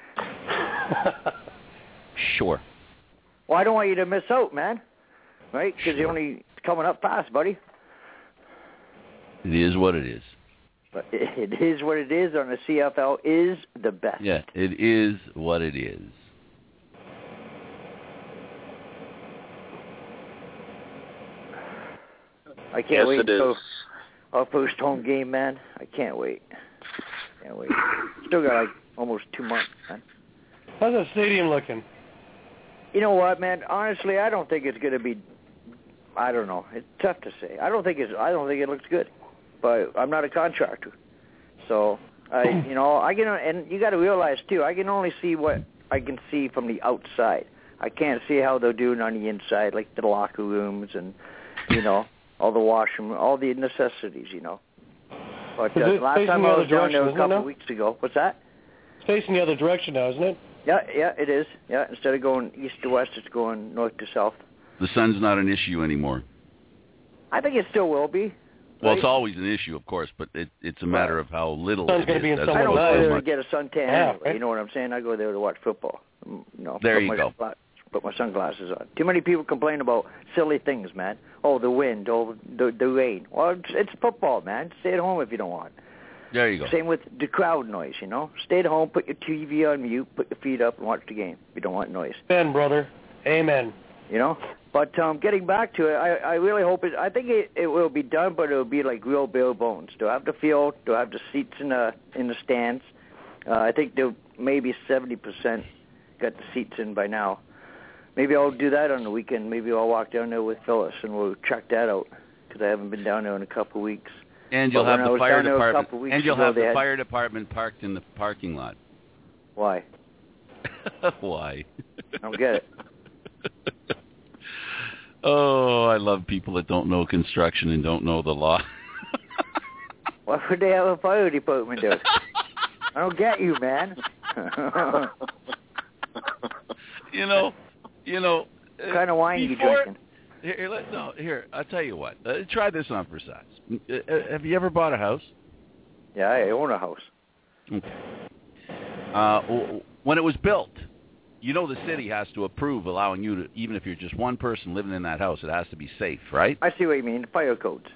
Sure. Well, I don't want you to miss out, man. Right? Because you're only coming up fast, buddy. It is what it is. But it, it is what it is. On the C F L is the best. Yeah, it is what it is. I can't yes, wait it is. till our first home game, man. I can't wait. Can't wait. Still got like almost two months, man. How's that stadium looking? You know what, man? Honestly, I don't think it's going to be. I don't know. It's tough to say. I don't think it's. I don't think it looks good. But I'm not a contractor, so I, you know, I can. And you got to realize too, I can only see what I can see from the outside. I can't see how they're doing on the inside, like the locker rooms and, you know, all the washroom, all the necessities, you know. But uh, Is it last facing time the I other was down there direction, a isn't it couple now? of weeks ago. What's that? It's facing the other direction now, isn't it? Yeah, yeah, it is. Yeah, instead of going east to west, it's going north to south. The sun's not an issue anymore. I think it still will be. Well, right? it's always an issue, of course, but it, it's a matter of how little Sun's it gonna is. be in as someone's I don't opposed go to eyes. there how to much- get a suntan Yeah, anyway. right. You know what I'm saying? I go there to watch football. Mm, You know, There put you my go. sungla- Put my sunglasses on. Too many people complain about silly things, man. Oh, the wind. Oh, the the rain. Well, it's, it's football, man. Stay at home if you don't want. There you go. Same with the crowd noise, you know. Stay at home, put your T V on mute, put your feet up, and watch the game if you don't want noise. Amen, brother. Amen. You know. But um, getting back to it, I, I really hope it. I think it, it will be done, but it will be like real bare bones. To have the field, to have the seats in the in the stands. Uh, I think there maybe seventy percent got the seats in by now. Maybe I'll do that on the weekend. Maybe I'll walk down there with Phyllis and we'll check that out because I haven't been down there in a couple of weeks. And you'll But have when I the was fire down there a department. couple weeks And you'll ago, have they the had- fire department parked in the parking lot. Why? Why? I don't get it. Oh, I love people that don't know construction and don't know the law. Why would they have a fire department there? I don't get you, man. you know, you know. What kind of wine before, you drinking? Here, here, let, no, here. I'll tell you what. Uh, try this on for size. Uh, uh, have you ever bought a house? Yeah, I own a house. Okay. Uh, w- when it was built, you know the city has to approve allowing you to, even if you're just one person living in that house, it has to be safe, right? I see what you mean. Fire codes.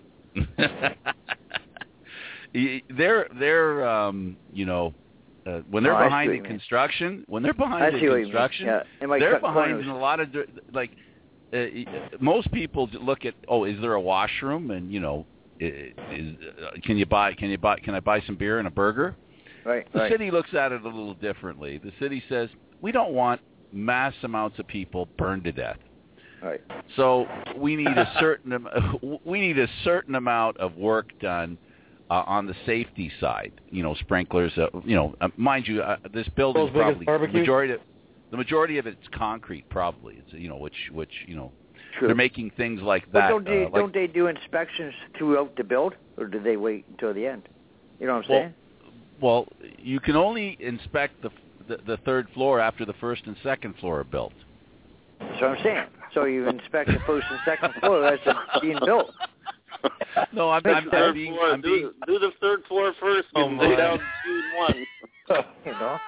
Y- they're they're um, you know uh, when they're Oh, I see behind what in you mean. construction, when they're behind I in see what you mean. construction, Yeah, it might they're cut behind corners. in a lot of di- like uh, most people look at, oh, is there a washroom, and you know, is, is, uh, can you buy can you buy can I buy some beer and a burger? Right, The right. city looks at it a little differently. The city says we don't want mass amounts of people burned to death. Right. So we need a certain am- we need a certain amount of work done uh, on the safety side, you know, sprinklers. Uh, you know, uh, mind you, uh, this building is probably the majority of the majority of it's concrete. Probably, it's you know, which which you know, True. They're making things like that. But don't they uh, like, don't they do inspections throughout the build, or do they wait until the end? You know what I'm saying? Well, well you can only inspect the, the the third floor after the first and second floor are built. That's what I'm saying. So you inspect the first and second floor as it's being built. No, I'm, I'm, I'm being... Floor, I'm do, being... do the third floor first oh, and lay down two and one. You know?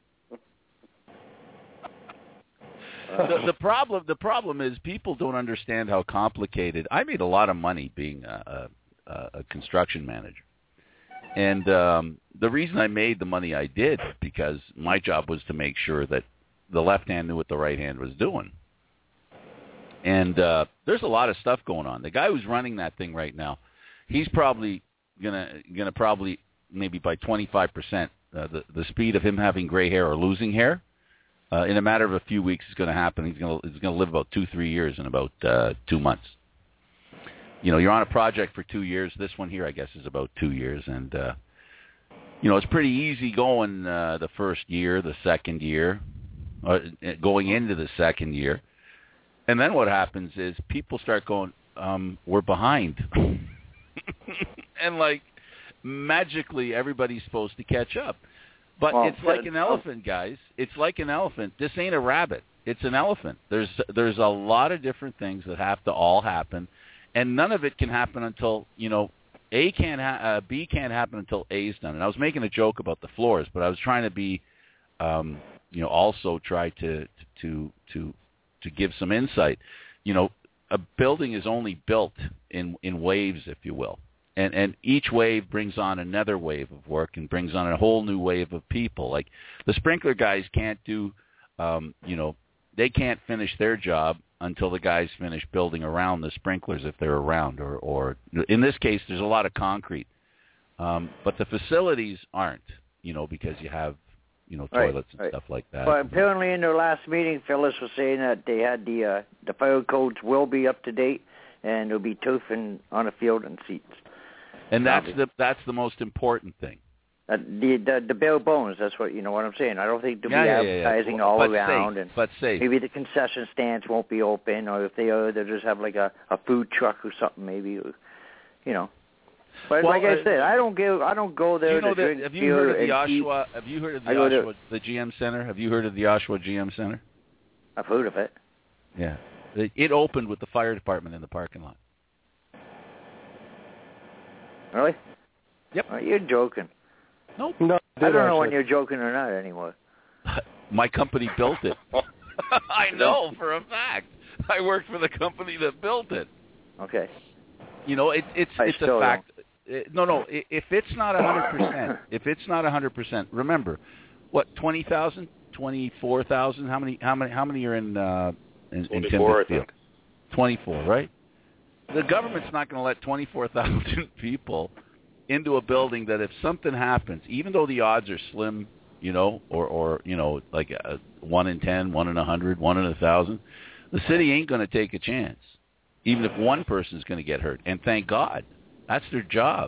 the, the problem the problem is people don't understand how complicated... I made a lot of money being a, a, a construction manager. And um, the reason I made the money I did, because my job was to make sure that the left hand knew what the right hand was doing. And uh, there's a lot of stuff going on. The guy who's running that thing right now, he's probably gonna gonna probably maybe by twenty-five percent uh, the the speed of him having gray hair or losing hair uh, in a matter of a few weeks is going to happen. He's gonna he's gonna live about two three years in about uh, two months. You know, you're on a project for two years. This one here, I guess, is about two years, and uh, you know it's pretty easy going uh, the first year, the second year, uh, going into the second year. And then what happens is people start going, um, we're behind. And, like, magically everybody's supposed to catch up. But well, it's like an elephant, guys. It's like an elephant. This ain't a rabbit. It's an elephant. There's there's a lot of different things that have to all happen, and none of it can happen until, you know, A can't ha- uh, B can't happen until A is done. And I was making a joke about the floors, but I was trying to be, um, you know, also try to to to to give some insight. You know, a building is only built in, in waves, if you will. And and each wave brings on another wave of work and brings on a whole new wave of people. Like the sprinkler guys can't do, um, you know, they can't finish their job until the guys finish building around the sprinklers if they're around. Or, or in this case, there's a lot of concrete. Um, but the facilities aren't, you know, because you have, you know, toilets right, and right. stuff like that. But apparently in their last meeting, Phyllis was saying that they had the uh, the fire codes will be up to date, and there'll be turfing on the field and seats. And that's the that's the most important thing. Uh, the, the the bare bones. That's what you know what I'm saying. I don't think they'll yeah, be yeah, advertising yeah. all but around, safe, and but safe. maybe the concession stands won't be open, or if they are, they'll just have like a, a food truck or something, maybe, or, you know. But well, like I uh, said, I don't give. I don't go there you know to drink the, have you beer heard of the and Oshawa? eat. Have you heard of the I go Oshawa, to, the G M Center? Have you heard of the Oshawa G M Center? I've heard of it. Yeah, it, it opened with the fire department in the parking lot. Really? Yep. Oh, you're joking. Nope. No, I don't actually. know when you're joking or not anymore. My company built it. I know for a fact. I worked for the company that built it. Okay. You know, it, it's I it's a fact. It, no, no. If it's not a hundred percent, if it's not a hundred percent, remember, what twenty thousand, twenty-four thousand? How many? How many? How many are in uh, in, in Timbuktu? Twenty-four, right? The government's not going to let twenty-four thousand people into a building that if something happens, even though the odds are slim, you know, or, or you know, like a one in ten, one in a hundred, one in a thousand, the city ain't going to take a chance, even if one person's going to get hurt. And thank God, that's their job.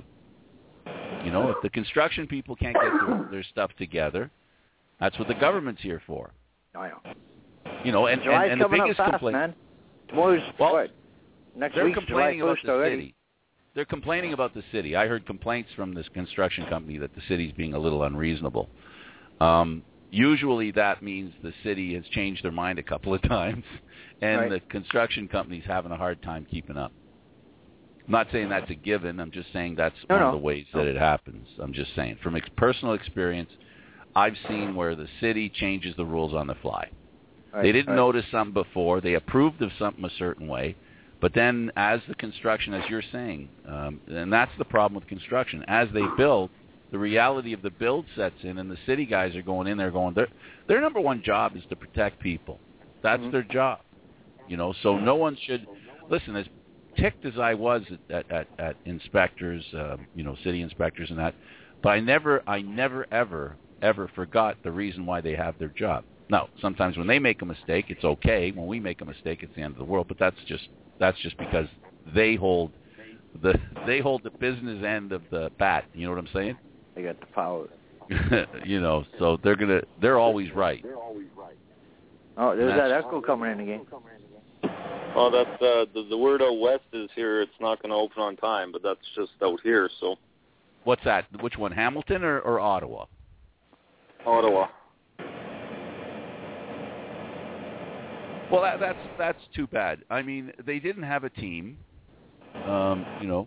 You know, if the construction people can't get their, their stuff together, that's what the government's here for. I know. You know, and, and, and the biggest fast, complaint. Man. Tomorrow's well, what? Next they're week's complaining July about first the already. city. They're complaining about the city. I heard complaints from this construction company that the city's being a little unreasonable. Um, usually that means the city has changed their mind a couple of times, and right. the construction company's having a hard time keeping up. I'm not saying that's a given. I'm just saying that's no, one no. of the ways that it happens. I'm just saying. From ex- personal experience, I've seen where the city changes the rules on the fly. Right. They didn't right. notice something before. They approved of something a certain way. But then as the construction, as you're saying, um, and that's the problem with construction, as they build, the reality of the build sets in, and the city guys are going in there going, their, their number one job is to protect people. That's mm-hmm. their job. You know, so no one should, listen, as ticked as I was at, at, at inspectors, uh, you know, city inspectors and that, but I never, I never, ever, ever forgot the reason why they have their job. Now, sometimes when they make a mistake, it's okay. When we make a mistake, it's the end of the world, but that's just, That's just because they hold the they hold the business end of the bat. You know what I'm saying? They got the power. You know, so they're gonna they're always right. Oh, there's that echo coming in again. Well, that's uh, the the word out west is here. It's not going to open on time, but that's just out here. So, what's that? Which one, Hamilton or, or Ottawa? Ottawa. Well, that, that's that's too bad. I mean, they didn't have a team. Um, you know,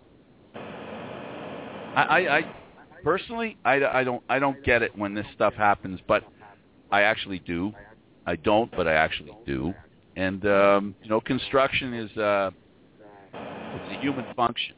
I, I, I personally, I, I don't I don't get it when this stuff happens, but I actually do. I don't, but I actually do. And, um, you know, construction is uh, it's a human function.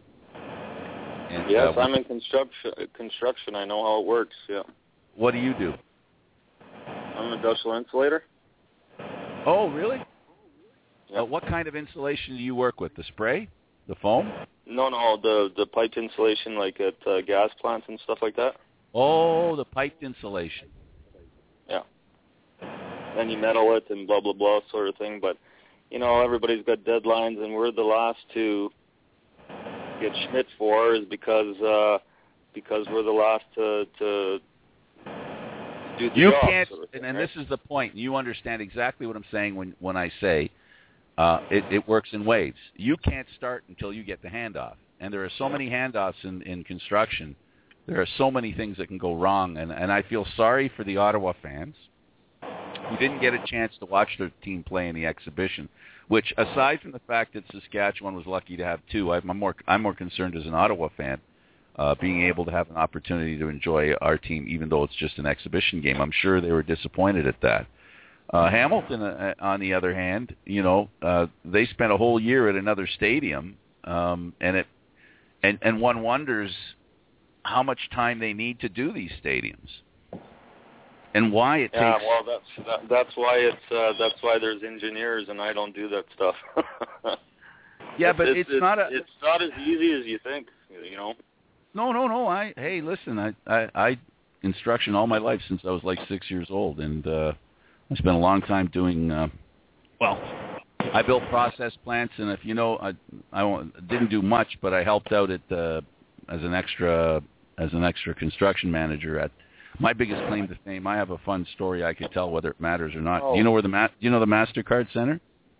And, yes, uh, I'm in construction. Construction, I know how it works, yeah. What do you do? I'm an industrial insulator. Oh, really? Yeah. Uh, what kind of insulation do you work with? The spray? The foam? No, no, the the piped insulation, like at uh, gas plants and stuff like that. Oh, the piped insulation. Yeah. Then you metal it and blah, blah, blah sort of thing. But, you know, everybody's got deadlines, and we're the last to get Schmidt for is because uh, because we're the last to, to do the you job. Can't, sort of thing, and, and right? this is the point. You understand exactly what I'm saying when, when I say uh, it, it works in waves. You can't start until you get the handoff. And there are so many handoffs in, in construction. There are so many things that can go wrong. And, and I feel sorry for the Ottawa fans who didn't get a chance to watch their team play in the exhibition, which, aside from the fact that Saskatchewan was lucky to have two, I'm more I'm more concerned as an Ottawa fan, uh, being able to have an opportunity to enjoy our team, even though it's just an exhibition game. I'm sure they were disappointed at that. Uh, Hamilton, uh, on the other hand, you know, uh, they spent a whole year at another stadium, um, and it and and one wonders how much time they need to do these stadiums. And why it yeah, takes... well, that's that, that's why it's uh, that's why there's engineers, and I don't do that stuff. yeah, but it's, it's, it's not a... It's not as easy as you think, you know. No, no, no. I hey, listen, I I, I instruction all my life since I was like six years old, and uh, I spent a long time doing. Uh, well, I built process plants, and if you know, I I didn't do much, but I helped out at uh, as an extra as an extra construction manager at. My biggest claim to fame, I have a fun story I could tell whether it matters or not. Oh. Do you know where the ma- do you know the MasterCard Center?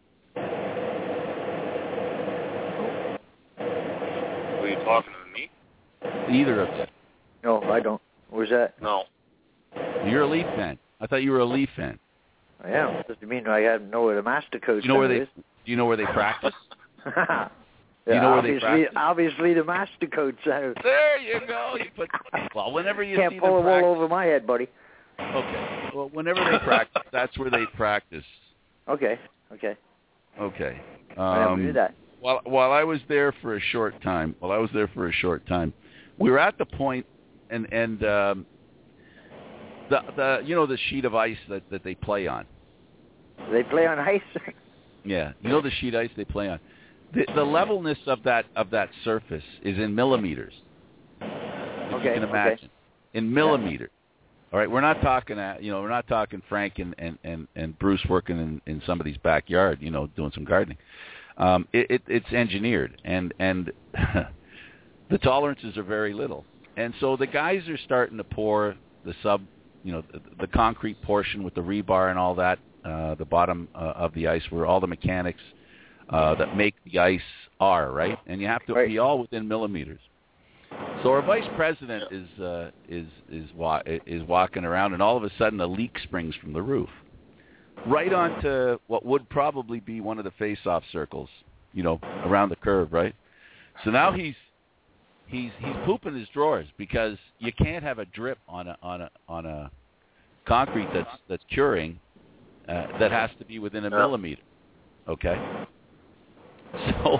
Are you talking to me? Either of you. No, I don't. Where's that? No. You're a Leaf fan. I thought you were a Leaf fan. I am. Doesn't mean I have know where the master code Do you know where they is. do you know where they practice? yeah, you know where they obviously, practice? obviously the master code center. There you go. You put well, whenever you Can't see pull them a wool practice. over my head, buddy. Okay. Well, whenever they practice, that's where they practice. Okay, okay. Okay. I never Um, knew that. While while I was there for a short time, while I was there for a short time, we were at the point, and and um, the the you know the sheet of ice that, that they play on. They play on ice. Yeah, you know the sheet ice they play on. The, the levelness of that of that surface is in millimeters. If Okay, you can okay. imagine, in millimeters. All right, we're not talking, uh, you know, we're not talking Frank and, and, and, and Bruce working in, in somebody's backyard, you know, doing some gardening. Um, it, it, it's engineered, and and the tolerances are very little, and so the guys are starting to pour the sub, you know, the, the concrete portion with the rebar and all that, uh, the bottom uh, of the ice, where all the mechanics uh, that make the ice are, right, and you have to Right. be all within millimeters. So our vice president is uh, is is wa- is walking around, and all of a sudden a leak springs from the roof, right onto what would probably be one of the face-off circles, you know, around the curve, right? So now he's he's he's pooping his drawers because you can't have a drip on a on a on a concrete that's that's curing uh, that has to be within a millimeter, okay? So.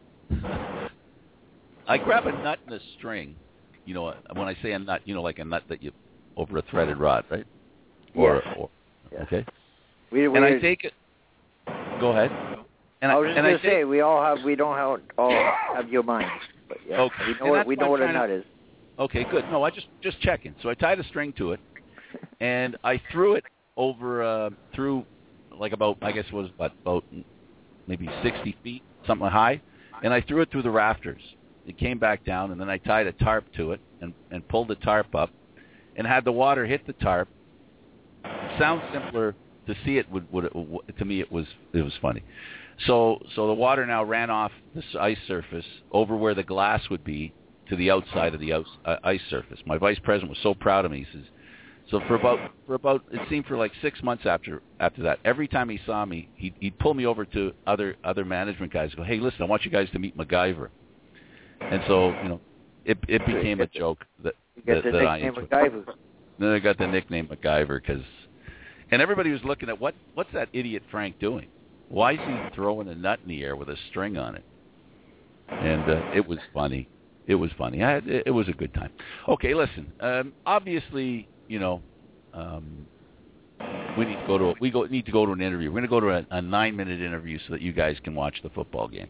I grab a nut and a string, you know, when I say a nut, you know, like a nut that you, over a threaded rod, right? Or, Yes. or Yes. okay. We, we, And I take it, go ahead. And I was just and gonna I take, say we all have we don't have all have your minds, but yeah, Okay. we And know what that's we why know what I'm a trying nut is. okay, good. No, I just, just checking. So I tied a string to it, and I threw it over, uh, through, like about, I guess it was, what, about maybe sixty feet, something high, and I threw it through the rafters. It came back down, and then I tied a tarp to it and, and pulled the tarp up and had the water hit the tarp. It sounds simpler. To see it, would, would, would, to me, it was it was funny. So so the water now ran off this ice surface over where the glass would be to the outside of the ice, uh, ice surface. My vice president was so proud of me. He says, so for about for about it seemed for like six months after after that, every time he saw me, he'd, he'd pull me over to other other management guys. And go, hey, listen, I want you guys to meet MacGyver. And so you know, it it became a joke that that, that I enjoyed. MacGyver. Then I got the nickname MacGyver because. And everybody was looking at, what what's that idiot Frank doing? Why is he throwing a nut in the air with a string on it? And uh, it was funny. It was funny. I had, it, it was a good time. Okay, listen. Um, obviously, you know, um, we need to go to a, we go need to go to an interview. We're going to go to a, a nine-minute interview so that you guys can watch the football game.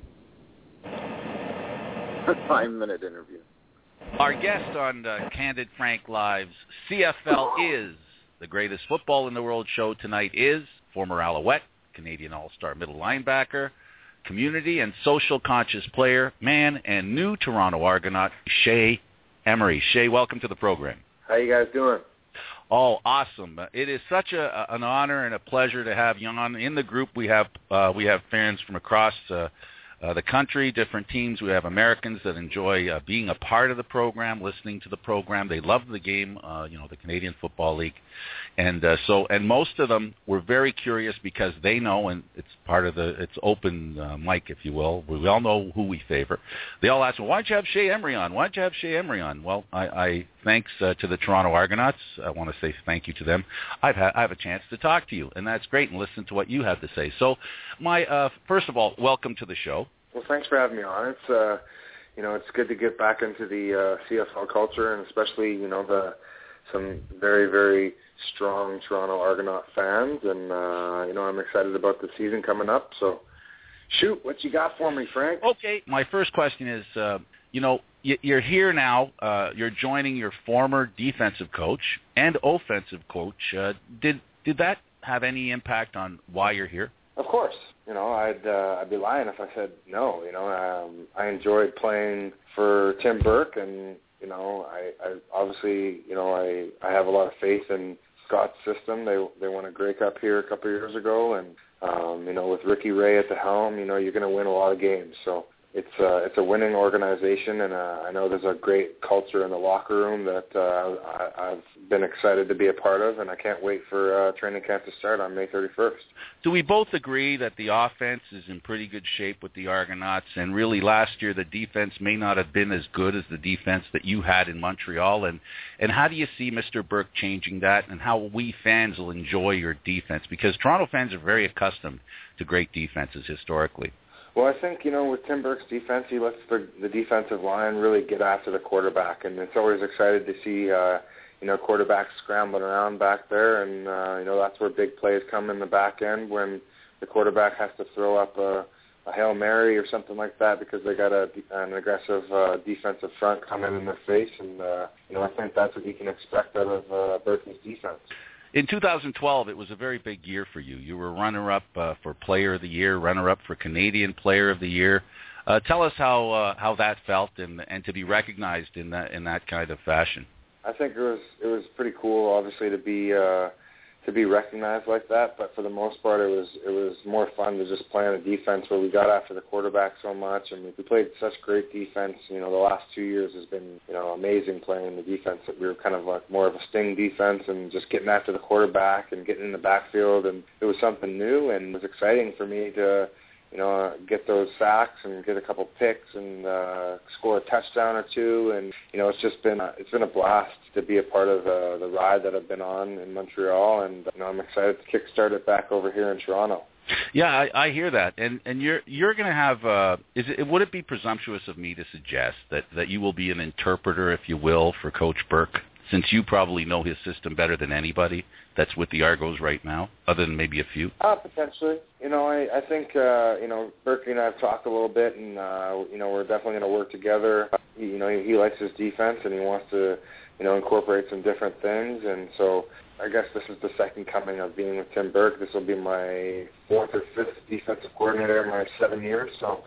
A nine-minute interview. Our guest on uh, Candid Frank Live's C F L is. The greatest football in the world show tonight is former Alouette, Canadian All-Star middle linebacker, community and social conscious player, man, and new Toronto Argonaut, Shea Emery. Shea, welcome to the program. How you guys doing? Oh, awesome! It is such a, an honor and a pleasure to have you on. In the group, we have uh, we have fans from across uh, uh, the country, different teams. We have Americans that enjoy uh, being a part of the program, listening to the program. They love the game, uh, you know, the Canadian Football League. And uh, so, and most of them were very curious because they know, and it's part of the, it's open uh, mic, if you will. We all know who we favor. They all ask, well, why don't you have Shea Emery on? Why don't you have Shea Emery on? Well, I, I thanks uh, to the Toronto Argonauts. I want to say thank you to them. I've had, I have a chance to talk to you, and that's great, and listen to what you have to say. So, my uh, first of all, welcome to the show. Well, thanks for having me on. It's uh, you know, it's good to get back into the uh, C F L culture, and especially you know the some very very strong Toronto Argonaut fans, and uh, you know I'm excited about the season coming up. So, shoot, what you got for me, Frank? Okay, my first question is, uh, you know, y- you're here now. Uh, you're joining your former defensive coach and offensive coach. Uh, did did that have any impact on why you're here? Of course. You know, I'd uh, I'd be lying if I said no. You know, um, I enjoyed playing for Tim Burke, and you know, I, I obviously, you know, I, I have a lot of faith in Scott's system. They they won a Grey Cup here a couple of years ago, and um, you know, with Ricky Ray at the helm, you know, you're going to win a lot of games. So it's uh, it's a winning organization, and uh, I know there's a great culture in the locker room that uh, I, I've been excited to be a part of, and I can't wait for uh, training camp to start on May thirty-first. Do we both agree that the offense is in pretty good shape with the Argonauts, and really last year the defense may not have been as good as the defense that you had in Montreal, and, and how do you see Mister Burke changing that, and how we fans will enjoy your defense? Because Toronto fans are very accustomed to great defenses historically. Well, I think, you know, with Tim Burke's defense, he lets the, the defensive line really get after the quarterback, and it's always excited to see, uh, you know, quarterbacks scrambling around back there, and, uh, you know, that's where big plays come in the back end when the quarterback has to throw up a, a Hail Mary or something like that because they got a, an aggressive uh, defensive front coming in their face, and, uh, you know, I think that's what you can expect out of uh, Burke's defense. In two thousand twelve, it was a very big year for you. You were runner-up uh, for Player of the Year, runner-up for Canadian Player of the Year. Uh, tell us how uh, how that felt, and and to be recognized in that in that kind of fashion. I think it was it was pretty cool, obviously, to be uh, to be recognized like that. But for the most part, it was it was more fun to just play on a defense where we got after the quarterback so much, and we played such great defense. You know, the last two years has been you know amazing playing the defense. That we were kind of like more of a sting defense and just getting after the quarterback and getting in the backfield, and it was something new, and it was exciting for me to you know get those sacks and get a couple picks and uh, score a touchdown or two, and you know it's just been it's been a blast to be a part of uh, the ride that I've been on in Montreal, and you know I'm excited to kickstart it back over here in Toronto. Yeah, I, I hear that, and and you're you're going to have. Uh, is it would it be presumptuous of me to suggest that, that you will be an interpreter, if you will, for Coach Burke, since you probably know his system better than anybody that's with the Argos right now, other than maybe a few? Uh, potentially. You know, I, I think, uh, you know, Burke and I have talked a little bit, and, uh, you know, we're definitely going to work together. He, you know, he, he likes his defense, and he wants to, you know, incorporate some different things. And so I guess this is the second coming of being with Tim Burke. This will be my fourth or fifth defensive coordinator in my seven years. So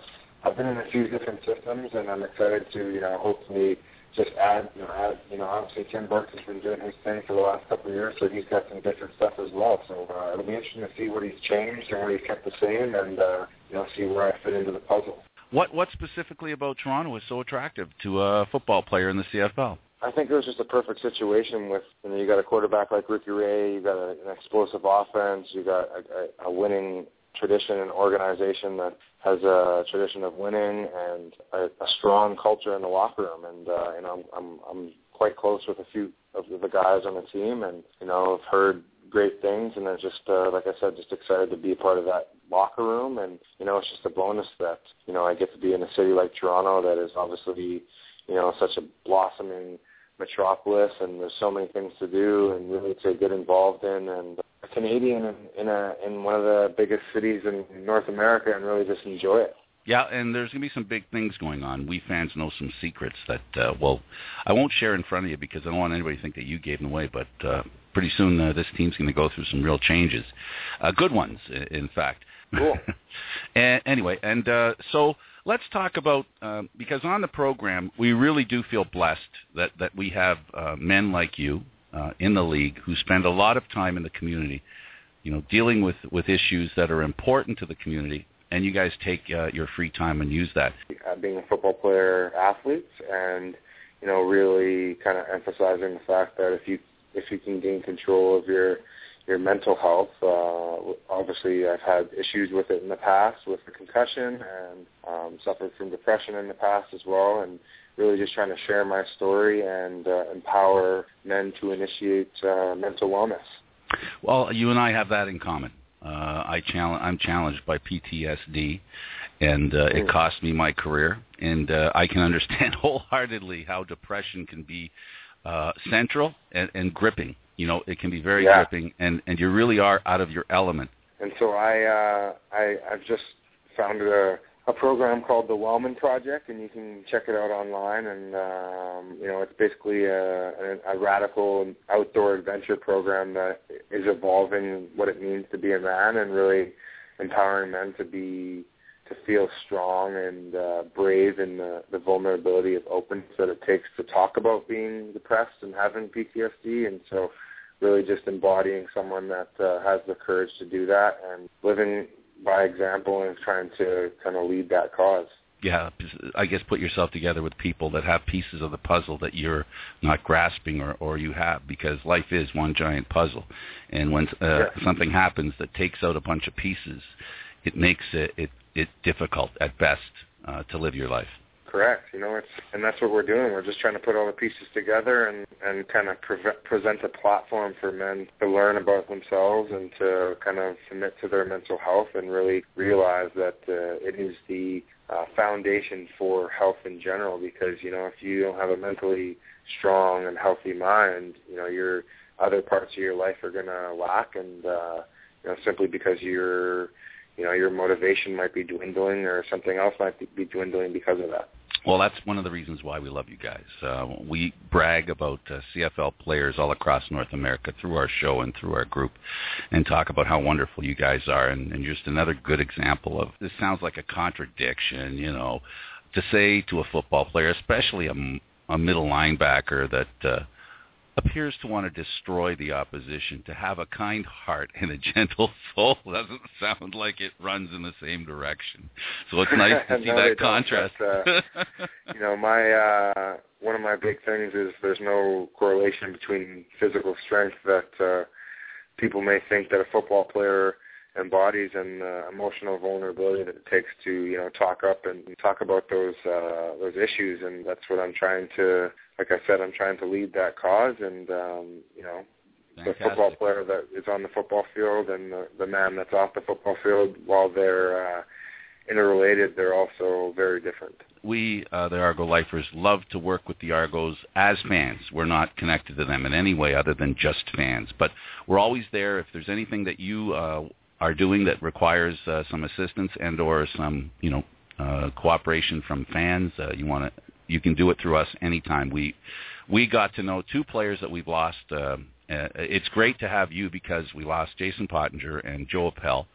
I've been in a few different systems, and I'm excited to, you know, hopefully just add, you know, add, you know, obviously Tim Burke has been doing his thing for the last couple of years, so he's got some different stuff as well. So uh, it'll be interesting to see what he's changed and what he's kept the same, and uh, you know, see where I fit into the puzzle. What what specifically about Toronto is so attractive to a football player in the C F L? I think it was just a perfect situation with, you know, you got a quarterback like Ricky Ray, you got a, an explosive offense, you got a, a, a winning tradition and organization that has a tradition of winning and a, a strong culture in the locker room. And, uh, you know, I'm, I'm, I'm quite close with a few of the guys on the team, and, you know, I've heard great things, and I'm just, uh, like I said, just excited to be a part of that locker room. And, you know, it's just a bonus that, you know, I get to be in a city like Toronto that is obviously, you know, such a blossoming metropolis, and there's so many things to do and really to get involved in, and a Canadian in, in a in one of the biggest cities in North America, and really just enjoy it. Yeah, and there's going to be some big things going on. We fans know some secrets that, uh, well, I won't share in front of you because I don't want anybody to think that you gave them away, but uh, pretty soon uh, this team's going to go through some real changes, uh, good ones, in fact. Cool. and, anyway, and uh, so let's talk about, uh, because on the program, we really do feel blessed that, that we have uh, men like you uh, in the league who spend a lot of time in the community, you know, dealing with, with issues that are important to the community, and you guys take uh, your free time and use that. Uh, being a football player, athletes, and, you know, really kind of emphasizing the fact that if you if you can gain control of your your mental health, uh, obviously I've had issues with it in the past with the concussion, and um, suffered from depression in the past as well, and really just trying to share my story and uh, empower men to initiate uh, mental wellness. Well, you and I have that in common. Uh, I challenge, I'm challenged by P T S D, and uh, it cost me my career, and uh, I can understand wholeheartedly how depression can be uh, central and, and gripping. You know, it can be very yeah. gripping, and, and you really are out of your element. And so I, uh, I, I've just founded a, a program called the Wellman Project, and you can check it out online. And, um, you know, it's basically a, a, a radical outdoor adventure program that is evolving what it means to be a man and really empowering men to be to feel strong and uh, brave in the, the vulnerability of openness that it takes to talk about being depressed and having P T S D. And so really just embodying someone that uh, has the courage to do that and living by example and trying to kind of lead that cause. Yeah, I guess put yourself together with people that have pieces of the puzzle that you're not grasping or, or you have, because life is one giant puzzle. And when uh, yeah. something happens that takes out a bunch of pieces, it makes it, it, it difficult at best uh, to live your life. Correct. You know, it's and that's what we're doing. We're just trying to put all the pieces together and, and kind of pre- present a platform for men to learn about themselves and to kind of commit to their mental health and really realize that uh, it is the uh, foundation for health in general. Because, you know, if you don't have a mentally strong and healthy mind, you know, your other parts of your life are going to lack, and uh, you know, simply because you're you know, your motivation might be dwindling or something else might be dwindling because of that. Well, that's one of the reasons why we love you guys. Uh, we brag about uh, C F L players all across North America through our show and through our group and talk about how wonderful you guys are. And, and just another good example of, this sounds like a contradiction, you know, to say to a football player, especially a, a middle linebacker that uh, appears to want to destroy the opposition, to have a kind heart and a gentle soul doesn't sound like it runs in the same direction. So it's nice to see no, that contrast. But, uh, you know, my uh, one of my big things is there's no correlation between physical strength that uh, people may think that a football player embodies and uh, emotional vulnerability that it takes to, you know, talk up and talk about those uh, those issues. And that's what I'm trying to, like I said, I'm trying to lead that cause. And, um, you know, Fantastic. The football player that is on the football field and the, the man that's off the football field, while they're uh, interrelated, they're also very different. We, uh, the Argo Lifers, love to work with the Argos as fans. We're not connected to them in any way other than just fans. But we're always there if there's anything that you uh, are doing that requires uh, some assistance and or some, you know, uh, cooperation from fans. Uh, you want to, you can do it through us anytime. We we got to know two players that we've lost. Uh, uh, it's great to have you because we lost Jason Pottinger and Joe Appel,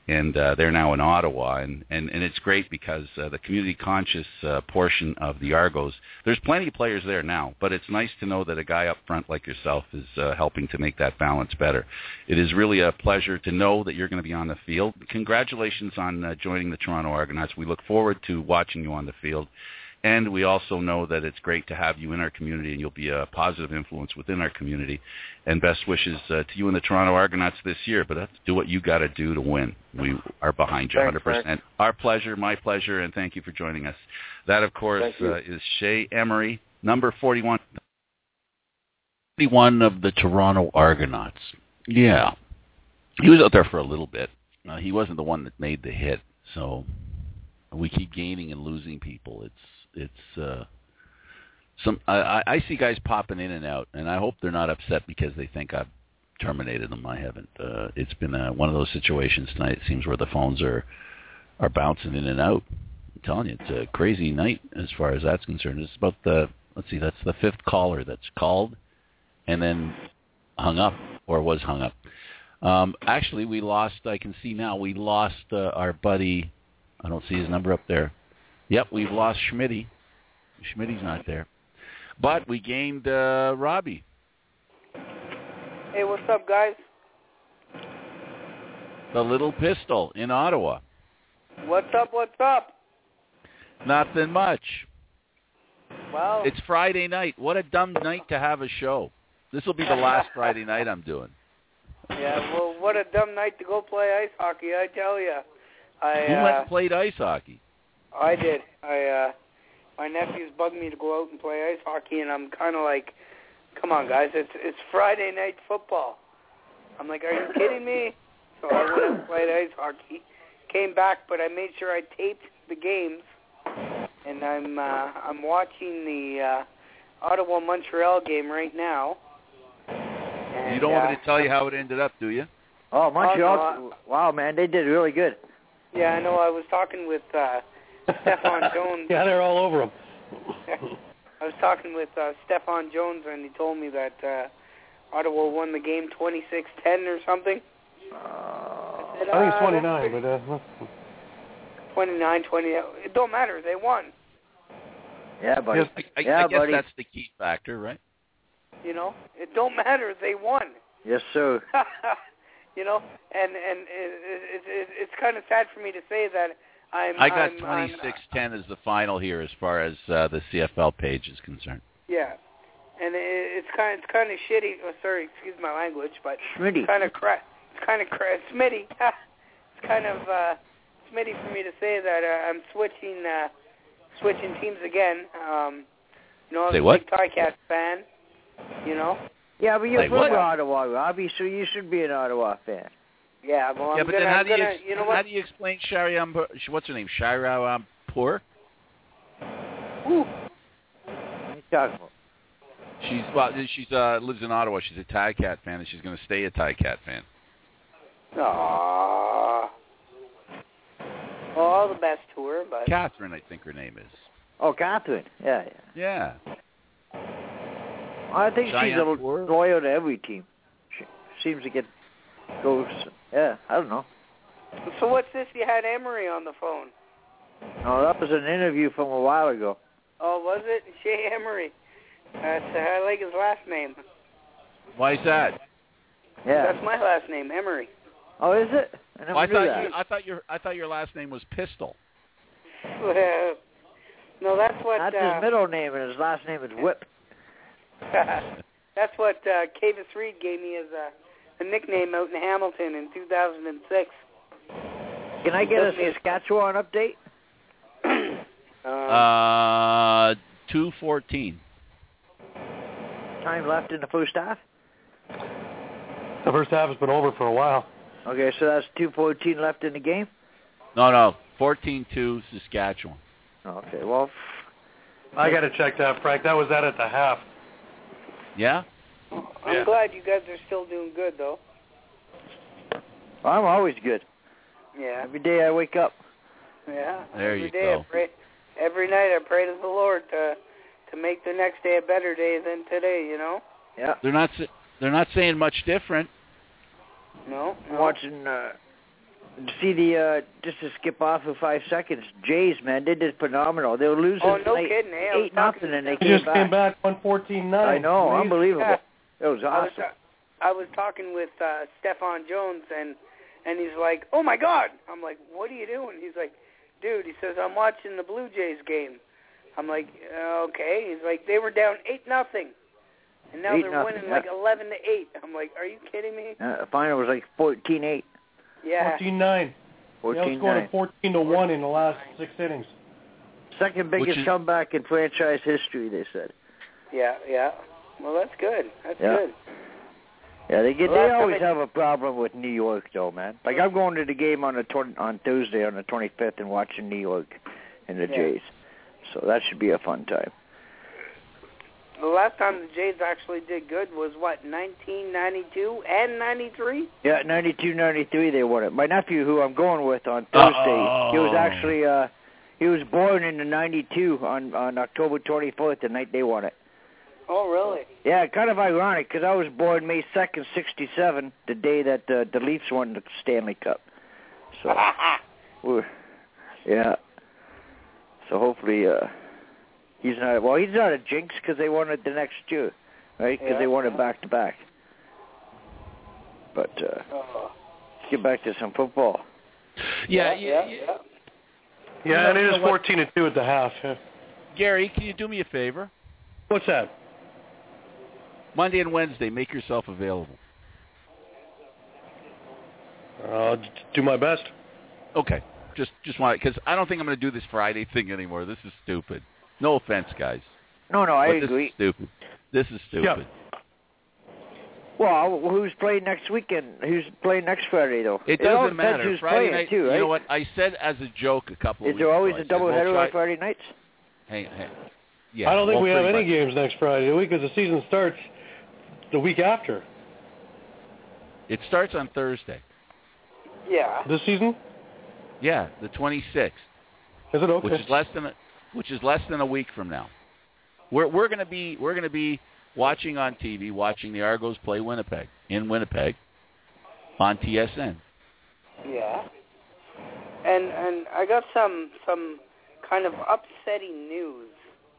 and uh, they're now in Ottawa, and, and, and it's great because uh, the community-conscious uh, portion of the Argos, there's plenty of players there now, but it's nice to know that a guy up front like yourself is uh, helping to make that balance better. It is really a pleasure to know that you're going to be on the field. Congratulations on uh, joining the Toronto Argonauts. We look forward to watching you on the field. And we also know that it's great to have you in our community, and you'll be a positive influence within our community. And best wishes uh, to you and the Toronto Argonauts this year. But that's do what you got to do to win. We are behind you one hundred percent. Thanks, Our pleasure, my pleasure, and thank you for joining us. That, of course, uh, is Shea Emery, number forty-one. forty-one of the Toronto Argonauts. Yeah. He was out there for a little bit. Uh, he wasn't the one that made the hit, so we keep gaining and losing people. It's It's uh, some. I, I see guys popping in and out, and I hope they're not upset because they think I've terminated them. I haven't. Uh, it's been uh, one of those situations tonight. It seems where the phones are are bouncing in and out. I'm telling you, it's a crazy night as far as that's concerned. It's about the. Let's see, that's the fifth caller that's called, and then hung up or was hung up. Um, actually, we lost. I can see now. We lost uh, our buddy. I don't see his number up there. Yep, we've lost Schmitty. Schmitty's not there. But we gained uh, Robbie. Hey, what's up, guys? The Little Pistol in Ottawa. What's up, what's up? Nothing much. Well, It's Friday night. What a dumb night to have a show. This will be the last Friday night I'm doing. yeah, well, what a dumb night to go play ice hockey, I tell you. I, Who uh, went and played ice hockey? I did. I, uh, my nephews bugged me to go out and play ice hockey, and I'm kind of like, come on, guys, it's it's Friday night football. I'm like, are you kidding me? So I went and played ice hockey, came back, but I made sure I taped the games, and I'm uh, I'm watching the uh, Ottawa-Montreal game right now. And, You don't want uh, me to tell you how it ended up, do you? Oh, Montreal! Oh, no, wow, man, they did really good. Yeah, I know. I was talking with uh, Stefan Jones. Yeah, they're all over him. I was talking with uh, Stefan Jones, and he told me that uh, Ottawa won the game twenty-six ten or something. Uh, I, said, I think it's uh, twenty-nine, but uh, twenty-nine twenty. It don't matter. They won. yeah, buddy. Yes. I, I, yeah, I guess buddy. that's the key factor, right? You know, it don't matter. They won. Yes, sir. You know, and and it, it, it, it's kind of sad for me to say that I'm. I got I'm, twenty-six ten as the final here as far as uh, the C F L page is concerned. Yeah, and it, it's kind of, it's kind of shitty. Oh, sorry, excuse my language, but Schmitty. it's kind of cra- It's kind of cra- Smitty. It's kind of uh, Smitty for me to say that uh, I'm switching uh, switching teams again. Um, you know, I'm Say a what? big Ticats fan. You know. Yeah, but you're Like from what? Ottawa, Robbie, so you should be an Ottawa fan. Yeah, well, I'm yeah, but gonna, then how I'm do you gonna, ex- you know how what? do you explain Shari Am- what's her name? Shari Ampur? Ooh. What are you talking about? She's well, she's uh, lives in Ottawa. She's a Ticat fan, and she's going to stay a Ticat fan. Aww. Well, all the best to her, but Catherine, I think her name is. Oh, Catherine. Yeah, yeah. Yeah. I think Cheyenne she's a, Ford? loyal to every team. She seems to get goes. Yeah, I don't know. so what's this? You had Emery on the phone. No, that was an interview from a while ago. Oh, was it? Shea Emery. That's, uh, I like his last name. Why is that? Yeah. That's my last name, Emery. Oh, is it? I never Well, I knew thought that. you, I thought your I thought your last name was Pistol. Uh, no, that's what. That's uh, his middle name, and his last name is Whip. That's what uh, Kavis Reed gave me as a, a nickname out in Hamilton in two thousand six. Can I get a Saskatchewan update? um, Uh, two fourteen. Time left in the first half? the first half has been over for a while. Okay, so that's two fourteen left in the game? No, no, fourteen two Saskatchewan. Okay, well, I got to check that, Frank. That was that at the half. Yeah. I'm yeah. glad you guys are still doing good, though. I'm always good. Yeah. Every day I wake up. Yeah. There every you day go. I pray, every night I pray to the Lord to to make the next day a better day than today. You know. Yeah. They're not. They're not saying much different. No. I'm no. watching uh, see the uh, just to skip off for five seconds. Jays, man, they did phenomenal. They were losing Oh, no like kidding. Hey, I was eight nothing, talking- and they He came just back. came back one fourteen nine. I know, Amazing. unbelievable. Yeah. It was I was, awesome. I was talking with uh, Stephon Jones, and and he's like, "Oh my God!" I'm like, "What are you doing?" He's like, "Dude," he says, "I'm watching the Blue Jays game." I'm like, uh, "Okay." He's like, "They were down eight nothing, and now Eight they're nothing, winning yeah. like eleven to eight." I'm like, "Are you kidding me?" Uh, the final was like fourteen eight. Yeah. fourteen nine. They fourteen outscored nine. it fourteen to one in the last six innings. Second biggest is- comeback in franchise history, they said. Yeah, yeah. Well, that's good. That's Yeah. good. Yeah, they get. Well, They last time always I- have a problem with New York, though, man. Like I'm going to the game on the tw- on Thursday on the twenty-fifth and watching New York and the Yeah. Jays, so that should be a fun time. The last time the Jays actually did good was what, nineteen ninety-two and ninety-three? Yeah, ninety-two ninety-three they won it. My nephew, who I'm going with on Thursday, he was actually uh, he was born in the ninety-two on on October twenty-fourth, the night they won it. Oh, really? Yeah, kind of ironic because I was born May second, sixty-seven, the day that uh, the Leafs won the Stanley Cup. So, we're, yeah. So hopefully, uh, he's not. Well, he's not a jinx because they won it the next year, right? Because Yeah, they won yeah. it back to back. But uh, Oh. let's get back to some football. Yeah, yeah, yeah, yeah. Yeah, You know- it you is know what? fourteen to two at the half. Yeah. Gary, can you do me a favor? What's that? Monday and Wednesday, make yourself available. I'll d- do my best. Okay. Just just want because I don't think I'm going to do this Friday thing anymore. This is stupid. No offense, guys. No, no, I but this agree. is stupid. This is stupid. Well, who's playing next weekend? Who's playing next Friday, though? It all doesn't depends matter. Who's Friday playing night, too, right? you know what? I said as a joke a couple of Is weeks there always ago. I a said, we'll doubleheader try- on Friday nights? Hey, hey. Yeah, I don't think well, we have pretty any much. games next Friday, do we? Because the season starts the week after. It starts on Thursday. Yeah. This season? Yeah, the twenty-sixth. Is it okay? Which is less than a, which is less than a week from now. We're we're gonna be we're gonna be watching on T V, watching the Argos play Winnipeg in Winnipeg on T S N. Yeah. And and I got some some kind of upsetting news.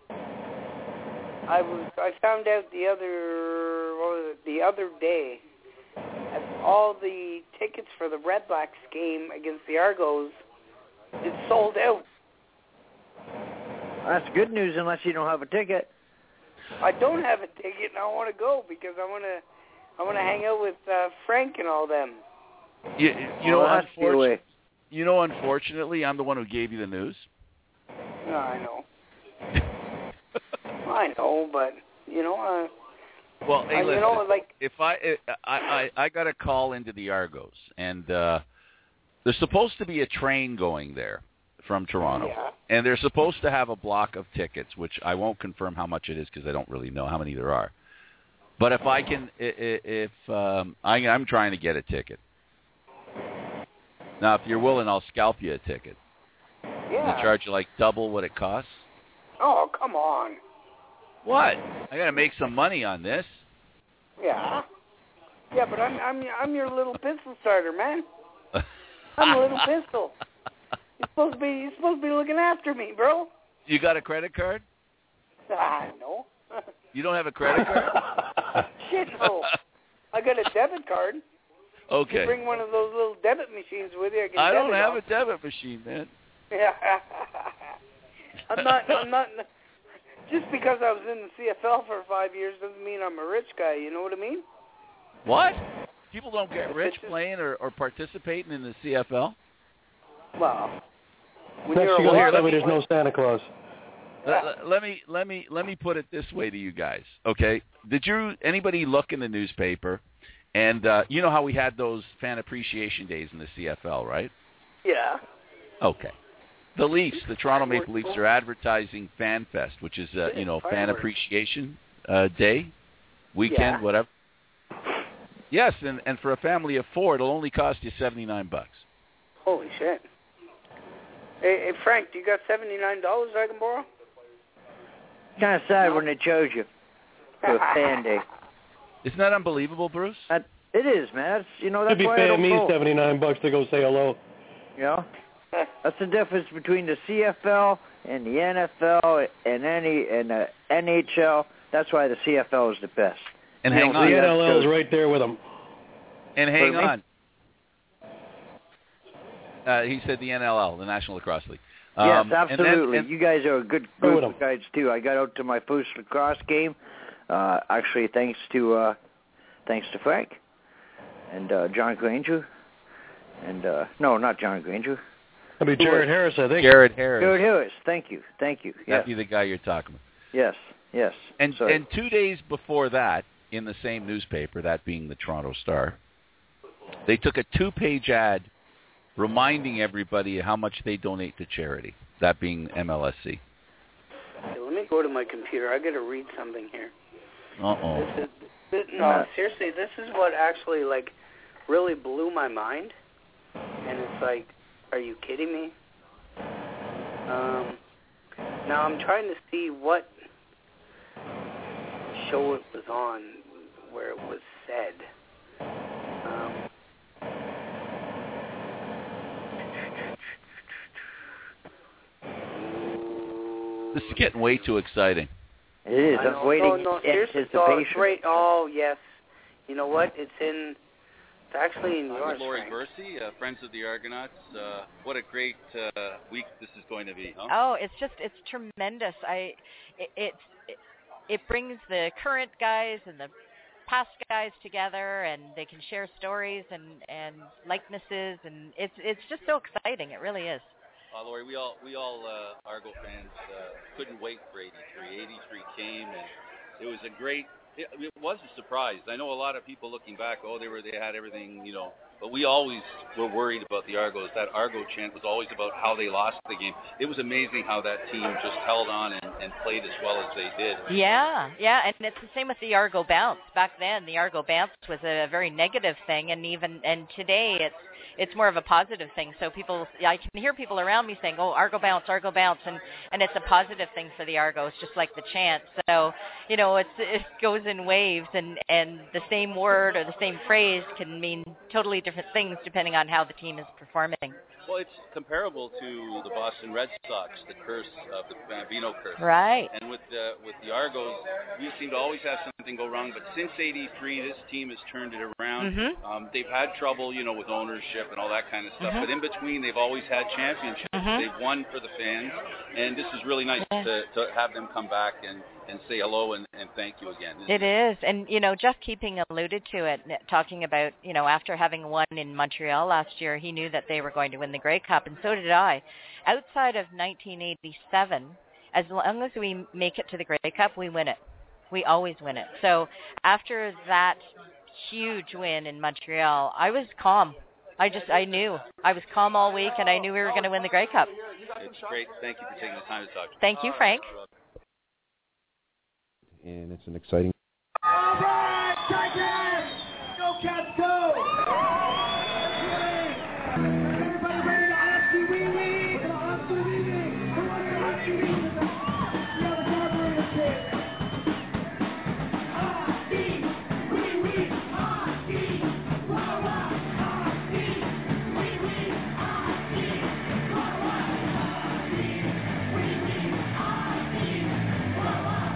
I was I found out the other what was it, the other day that all the tickets for the Red Blacks game against the Argos is sold out. That's good news unless you don't have a ticket. I don't have a ticket and I want to go because I want to I want to hang out with uh, Frank and all them. You, you know, Well, that's the unfortunately, way. you know, unfortunately, I'm the one who gave you the news. No, I know. I know, but you know, uh, Well, hey, uh, you listen, know, like if I, I I I got a call into the Argos, and uh, there's supposed to be a train going there from Toronto, yeah. and they're supposed to have a block of tickets, which I won't confirm how much it is because I don't really know how many there are. But if I can, i- i- if um, I, I'm trying to get a ticket. Now, if you're willing, I'll scalp you a ticket. yeah. They charge you like double what it costs. Oh, come on. What? I got to make some money on this. Yeah. Yeah, but I'm I'm I'm your little pistol starter, man. I'm a little pistol. You're supposed to be you're supposed to be looking after me, bro. You got a credit card? Ah, no. You don't have a credit card? Shit, no. I got a debit card. Okay. You bring one of those little debit machines with you. I can I don't debit have off. a debit machine, man. Yeah. I'm not. I'm not. Just because I was in the C F L for five years doesn't mean I'm a rich guy. You know what I mean? What? People don't get rich It's just- playing or, or participating in the C F L? Well, when Next you're you a gotta lot tell of me there's no Santa Claus. Let, let- let me let me let me put it this way to you guys. Okay? Did you anybody look in the newspaper? And uh, you know how we had those fan appreciation days in the C F L, right? Yeah. Okay. The Leafs, the Toronto Maple Leafs, are advertising Fan Fest, which is uh, you know fan Fireworks. appreciation uh, day, weekend, Yeah. whatever. Yes, and and for a family of four, it'll only cost you seventy nine bucks. Holy shit. Hey, hey Frank, do you got seventy-nine dollars I can borrow? Kind of sad when they chose you for a fan day. Isn't that unbelievable, Bruce? That, it is, man. That's, you know, that's They'd be why I paying don't me go. seventy-nine bucks to go say hello. You know, that's the difference between the C F L and the N F L and any and the N H L. That's why the C F L is the best. And you hang know, on, the N L L is right there with them. And hang Pardon on. Uh, he said the N L L, the National Lacrosse League. Yes, Um, absolutely. And then, and, you guys are a good group of guys too. I got out to my first lacrosse game, uh, actually thanks to uh, thanks to Frank and uh, John Granger, and uh, no, not John Granger. That'd be Jared Harris, I think. Jared Harris. Jared Harris. Thank you. Thank you. That'd Yes. be the guy you're talking about. Yes. Yes. And Sorry. and two days before that, in the same newspaper, that being the Toronto Star, they took a two-page ad reminding everybody how much they donate to charity, that being M L S C. Okay, let me go to my computer. I got to read something here. Uh-oh. This is, this, no, seriously, this is what actually, like, really blew my mind. And it's like, are you kidding me? Um, now I'm trying to see what show it was on where it was said. Um, This is getting way too exciting. It is. I I'm know. waiting No, no, seriously, so it's anticipation. right. Oh, yes. You know what? It's in. It's actually in yours, Laurie Frank. Bursey, uh, Friends of the Argonauts. Uh, what a great uh, week this is going to be. Huh? Oh, it's just it's tremendous. I it, it's it, it brings the current guys and the past guys together, and they can share stories and and likenesses, and it's it's just so exciting. It really is. Uh, Laurie, we all we all uh, Argo fans uh, couldn't wait for eighty-three. eighty-three came, and it was a great. It, it was a surprise. I know a lot of people looking back, oh, they were they had everything, you know. But we always were worried about the Argos. That Argo chant was always about how they lost the game. It was amazing how that team just held on and, and played as well as they did. Yeah, yeah, and it's the same with the Argo bounce. Back then, the Argo bounce was a very negative thing, and even and today it's it's more of a positive thing. So people, I can hear people around me saying, "Oh, Argo bounce, Argo bounce," and and it's a positive thing for the Argos, just like the chant. So you know, it's it goes in waves, and and the same word or the same phrase can mean totally different things depending on how the team is performing. Well, it's comparable to the Boston Red Sox, the curse of the Bambino curse. Right. And with the with the Argos, we seem to always have something go wrong. But since eighty-three, this team has turned it around. Mm-hmm. Um, they've had trouble, you know, with ownership and all that kind of stuff. Mm-hmm. But in between, they've always had championships. Mm-hmm. They've won for the fans, and this is really nice Yeah. to, to have them come back and, and say hello and, and thank you again. It is. And, you know, Jeff Keeping alluded to it, talking about, you know, after having won in Montreal last year, he knew that they were going to win the Grey Cup, and so did I. Outside of nineteen eighty-seven, as long as we make it to the Grey Cup, we win it. We always win it. So after that huge win in Montreal, I was calm. I just, I knew. I was calm all week, and I knew we were going to win the Grey Cup. It's great. Thank you for taking the time to talk to me. Thank you, Frank. And it's an exciting. All right, Tigers! Go Cats, go! Everybody ready to Husky Wee Wee? Husky Wee Wee! Who wants the Husky Wee Wee? The other carburetor kid. Husky Wee Wee! Husky! Wah wah! Husky Wee Wee! Husky! Wah wah! Husky Wee Wee! Husky! Wah wah!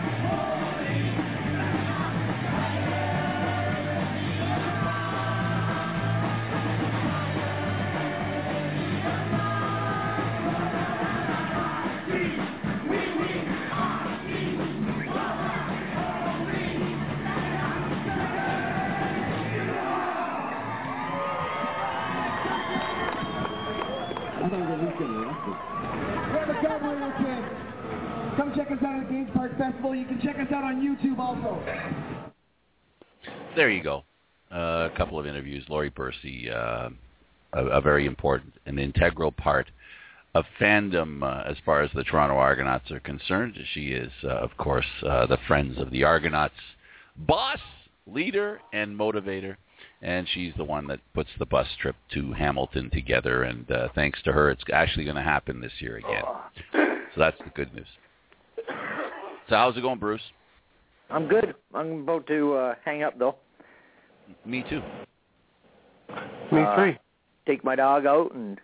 We're the Carburetor Kids. Come check us out at Games Park Festival. You can check us out on YouTube also. There you go. Uh, a couple of interviews. Laurie Bursey, uh, a, a very important and integral part of fandom uh, as far as the Toronto Argonauts are concerned. She is, uh, of course, uh, the Friends of the Argonauts boss, leader, and motivator. And she's the one that puts the bus trip to Hamilton together. And uh, thanks to her, it's actually going to happen this year again. So that's the good news. So how's it going, Bruce? I'm good. I'm about to uh, hang up, though. Me too. Me uh, three. Take my dog out and,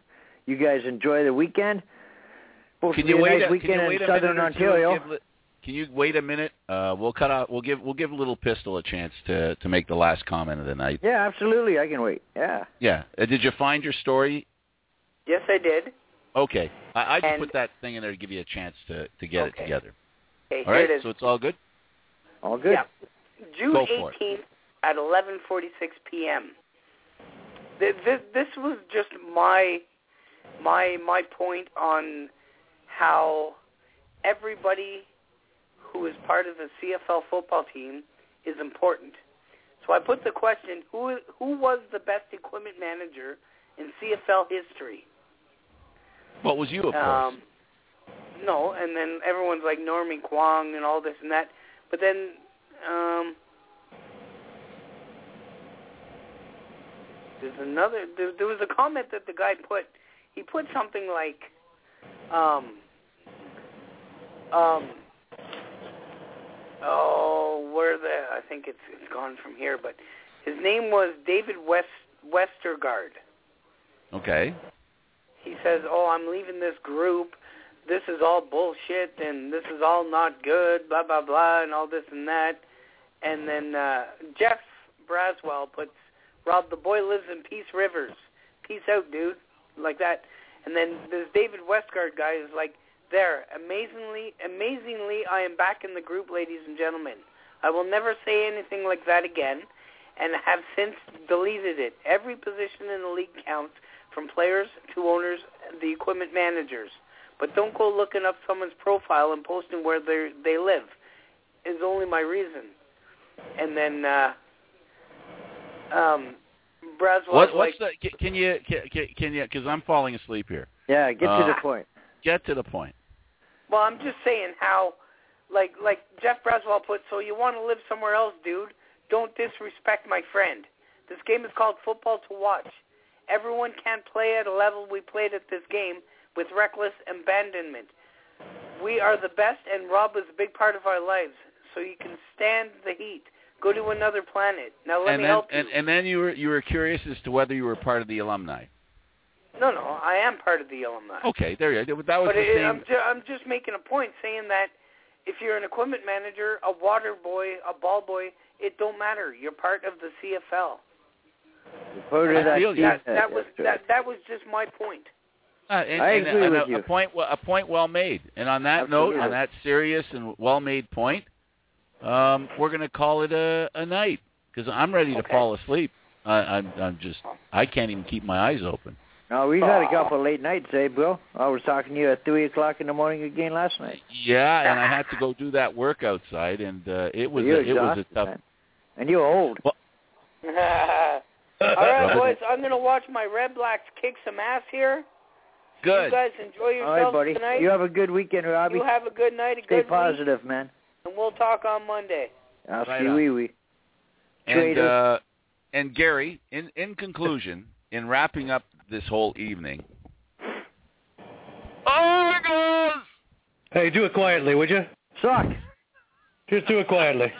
You guys enjoy the weekend. Supposed Can to be you a wait? nice A, weekend can you in wait a Southern minute or two and Ontario. give li- Can you wait a minute? Uh, we'll cut out. We'll give. We'll give Little Pistol a chance to to make the last comment of the night. Yeah, absolutely. I can wait. Yeah. Yeah. Uh, did you find your story? Yes, I did. Okay. I, I just And- put that thing in there to give you a chance to to get Okay. it together. Okay, All here right. it is. So it's all good. All good. Yeah. June Go for it. eighteenth at eleven forty-six p.m. This, this, this was just my my my point on how everybody who is part of the C F L football team is important. So I put the question, who who was the best equipment manager in C F L history? What was you, of course? Um, no, and then everyone's like Norman Kwong and all this and that. But then um, there's another. There, there was a comment that the guy put. He put something like, um, um, oh, where the? I think it's it's gone from here. But his name was David West Westergaard. Okay. He says, "Oh, I'm leaving this group. This is all bullshit, and this is all not good, blah, blah, blah, and all this and that." And then uh, Jeff Braswell puts, "Rob, the boy lives in Peace Rivers. Peace out, dude." Like that. And then this David Westgard guy is like, "There, amazingly, amazingly, I am back in the group, ladies and gentlemen. I will never say anything like that again, and have since deleted it. Every position in the league counts, from players to owners, the equipment managers. But don't go looking up someone's profile and posting where they they live. Is only my reason." And then uh, um, Braswell What, like, what's the? Can you? Can, can you? Because I'm falling asleep here. Yeah, get Uh, to the point. Get to the point. well, I'm just saying how, like like Jeff Braswell put, "So you want to live somewhere else, dude? Don't disrespect my friend. This game is called football to watch. Everyone can't play at a level we played at this game with reckless abandonment. We are the best, and Rob was a big part of our lives, so you can stand the heat. Go to another planet. Now let and me then, help you." and, and then you were you were curious as to whether you were part of the alumni. No, no, I am part of the alumni. Okay, there you go. That was But the it, same. I'm, ju- I'm just making a point saying that if you're an equipment manager, a water boy, a ball boy, it don't matter. You're part of the C F L. Part of that feel you. team. That, that was That's right. that, that was just my point. Uh, and, I and, agree and with a, you. a point, a point well made. And on that Absolutely. note, on that serious and well-made point, um, we're going to call it a, a night because I'm ready to Okay. fall asleep. I, I'm, I'm just, I can't even keep my eyes open. No, we've had a couple of late nights, eh, Bill? I was talking to you at three o'clock in the morning again last night. Yeah, and I had to go do that work outside, and uh, it was, You're a, it was exhausted, a tough. man. And you're old. All right, boys, I'm going to watch my Red Blacks kick some ass here. Good. You guys enjoy All yourselves right, buddy. tonight. You have a good weekend, Robbie. You have a good night, a Stay good positive, week, man. and we'll talk on Monday. I'll Right see on. wee wee. And Trader. uh, and Gary, in in conclusion, in wrapping up this whole evening. Oh my gosh! Hey, do it quietly, would you? Suck. Just do it quietly.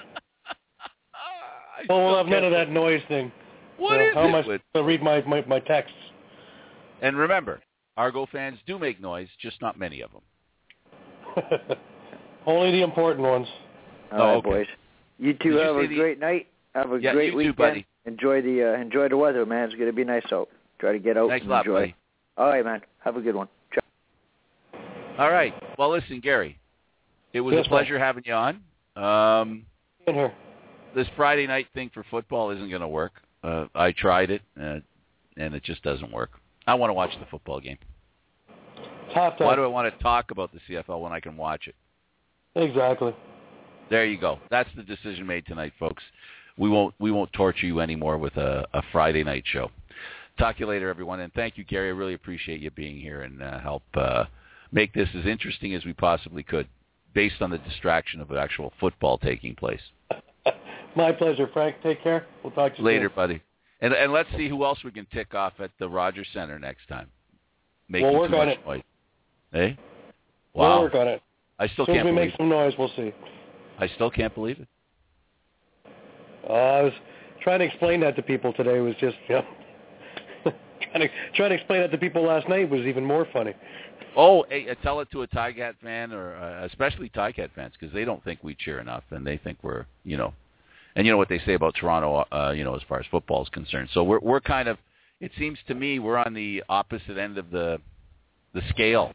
I Oh, we'll still have none of can't- that noise thing. What So is how am I it with? supposed to read my, my, my texts? And remember, Argo fans do make noise, just not many of them. Only the important ones. All Oh, right, okay. boys. You two Did you have see a the- great night. Have a Yeah, great you too, weekend. buddy. Enjoy the uh, enjoy the weather, man. It's going to be nice out. Try to get out Thanks and a lot, enjoy. buddy. All right, man. Have a good one. Ciao. All right. Well, listen, Gary, it was Yes, a pleasure having you on. Um, In here. this Friday night thing for football isn't going to work. Uh, I tried it, uh, and it just doesn't work. I want to watch the football game. It's halftime. Why do I want to talk about the C F L when I can watch it? Exactly. There you go. That's the decision made tonight, folks. We won't we won't torture you anymore with a, a Friday night show. Talk to you later, everyone, and thank you, Gary. I really appreciate you being here and uh, help uh, make this as interesting as we possibly could, based on the distraction of actual football taking place. My pleasure, Frank. Take care. We'll talk to you Later, soon. buddy. And and let's see who else we can tick off at the Rogers Center next time. Making We'll work too on much it. noise. Hey? We'll Wow. work on it. I still As soon as can't we believe make it. some noise, we'll see. I still can't believe it. Uh, I was trying to explain that to people today. It was just, you know, trying to trying to explain it to people last night was even more funny. Oh, hey, uh, tell it to a Ticats fan, or uh, especially Ticats fans, because they don't think we cheer enough, and they think we're, you know, and you know what they say about Toronto, uh, you know, as far as football is concerned. So we're we're kind of, it seems to me, we're on the opposite end of the the scale.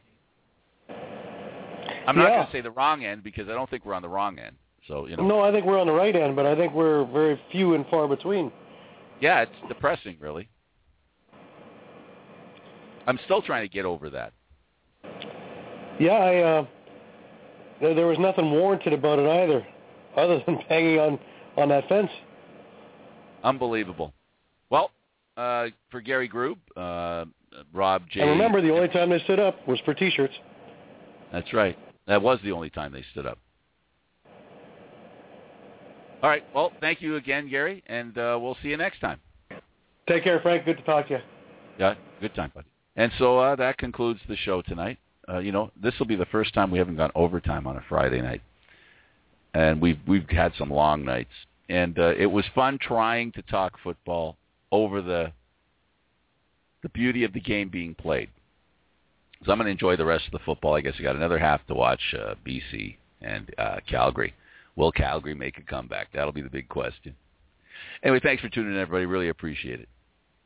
I'm not Yeah. going to say the wrong end, because I don't think we're on the wrong end. So you know. No, I think we're on the right end, but I think we're very few and far between. Yeah, it's depressing, really. I'm still trying to get over that. Yeah, I, uh, there, there was nothing warranted about it either, other than banging on, on that fence. Unbelievable. Well, uh, for Gary Grube, uh, Rob J. And remember, the only time they stood up was for T-shirts. That's right. That was the only time they stood up. All right. Well, thank you again, Gary, and uh, we'll see you next time. Take care, Frank. Good to talk to you. Yeah, good time, buddy. And so uh, that concludes the show tonight. Uh, you know, this will be the first time we haven't gone overtime on a Friday night, and we've we've had some long nights, and uh, it was fun trying to talk football over the the beauty of the game being played. So I'm going to enjoy the rest of the football. I guess we got another half to watch uh, B C and uh, Calgary. Will Calgary make a comeback? That'll be the big question. Anyway, thanks for tuning in, everybody. Really appreciate it.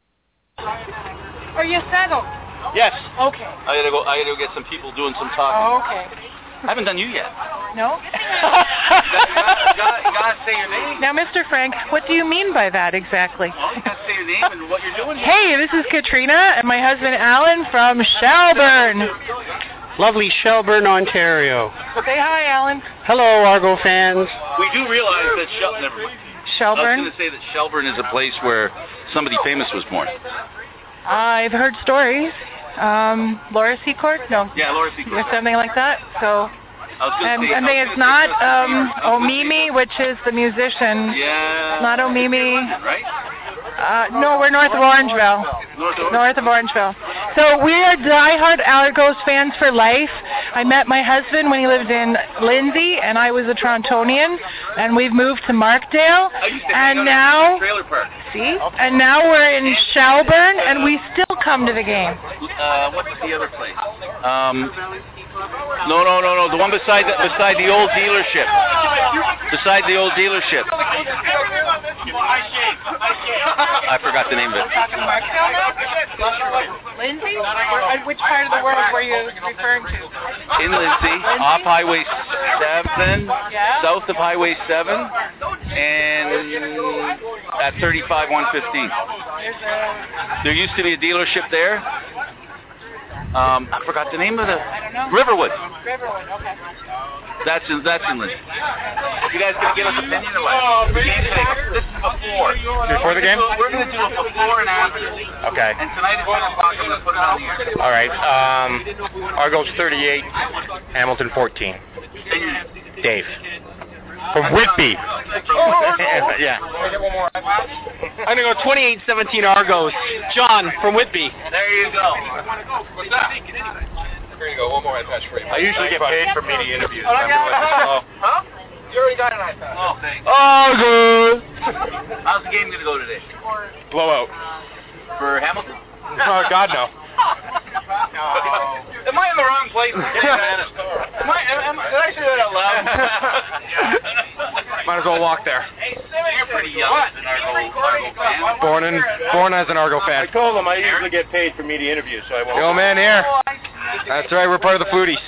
Are you settled? Yes. Okay. I gotta go. I gotta go get some people doing some talking. Oh, okay. I haven't done you yet. No? you, gotta, you, gotta, you gotta say your name. Now, Mister Frank, what do you mean by that exactly? Well, you gotta say your name and what you're doing here. Hey, this is Katrina and my husband Alan from Shelburne. Lovely Shelburne, Ontario. Say hi, Alan. Hello, Argo fans. We do realize that Shel- never mind. Shelburne? I was going to say that Shelburne is a place where somebody famous was born. I've heard stories. Um, Laura Secord? No. Yeah, Laura Secord. Or something like that. So. I was gonna And say, I think it's not um, Omimi, which is the musician. Yeah. It's not Omimi. Right? Uh, no, we're north of Orangeville. North of, north of Orangeville. So we are diehard Argos fans for life. I met my husband when he lived in Lindsay, and I was a Torontonian, and we've moved to Markdale, and now, trailer park. see, and now we're in Shelburne, and we still come to the game. Uh, what's the other place? Um, no, no, no, no. The one beside the, beside the old dealership. Beside the old dealership. I forgot the name of it. Lindsay? Or which part of the world were you referring to? In Lindsay, off Highway seven, Yeah. south of Highway seven, and at thirty-five one fifteen. There's a... There used to be a dealership there. Um, I forgot the name of the Riverwood. Riverwood, okay. That's in that's in Lindsay. You guys gonna give us an opinion or what? The game today. This is before. Before the game? We're gonna do it before and after. Okay. And tonight at ten o'clock I'm gonna put it on the air. All right. Um, Argos thirty-eight, Hamilton fourteen. Dave. From Whitby. Yeah. I'm going to go twenty-eight seventeen Argos. John from Whitby. There you go. What's that? Here you go. One more iPad for you. I usually get paid for media interviews. Oh, huh? You already got an iPad. Oh, thanks. Argos. How's the game gonna go today? Blowout. For Hamilton? Oh, God, no. Am I in the wrong place? Am I, am, did I say that out loud? Might as well walk there. You're pretty young as an Argo, Argo fan. Born in, born as an Argo fan. I told them I usually get paid for media interviews, so I won't. The old man here. That's right, we're part of the Foodies.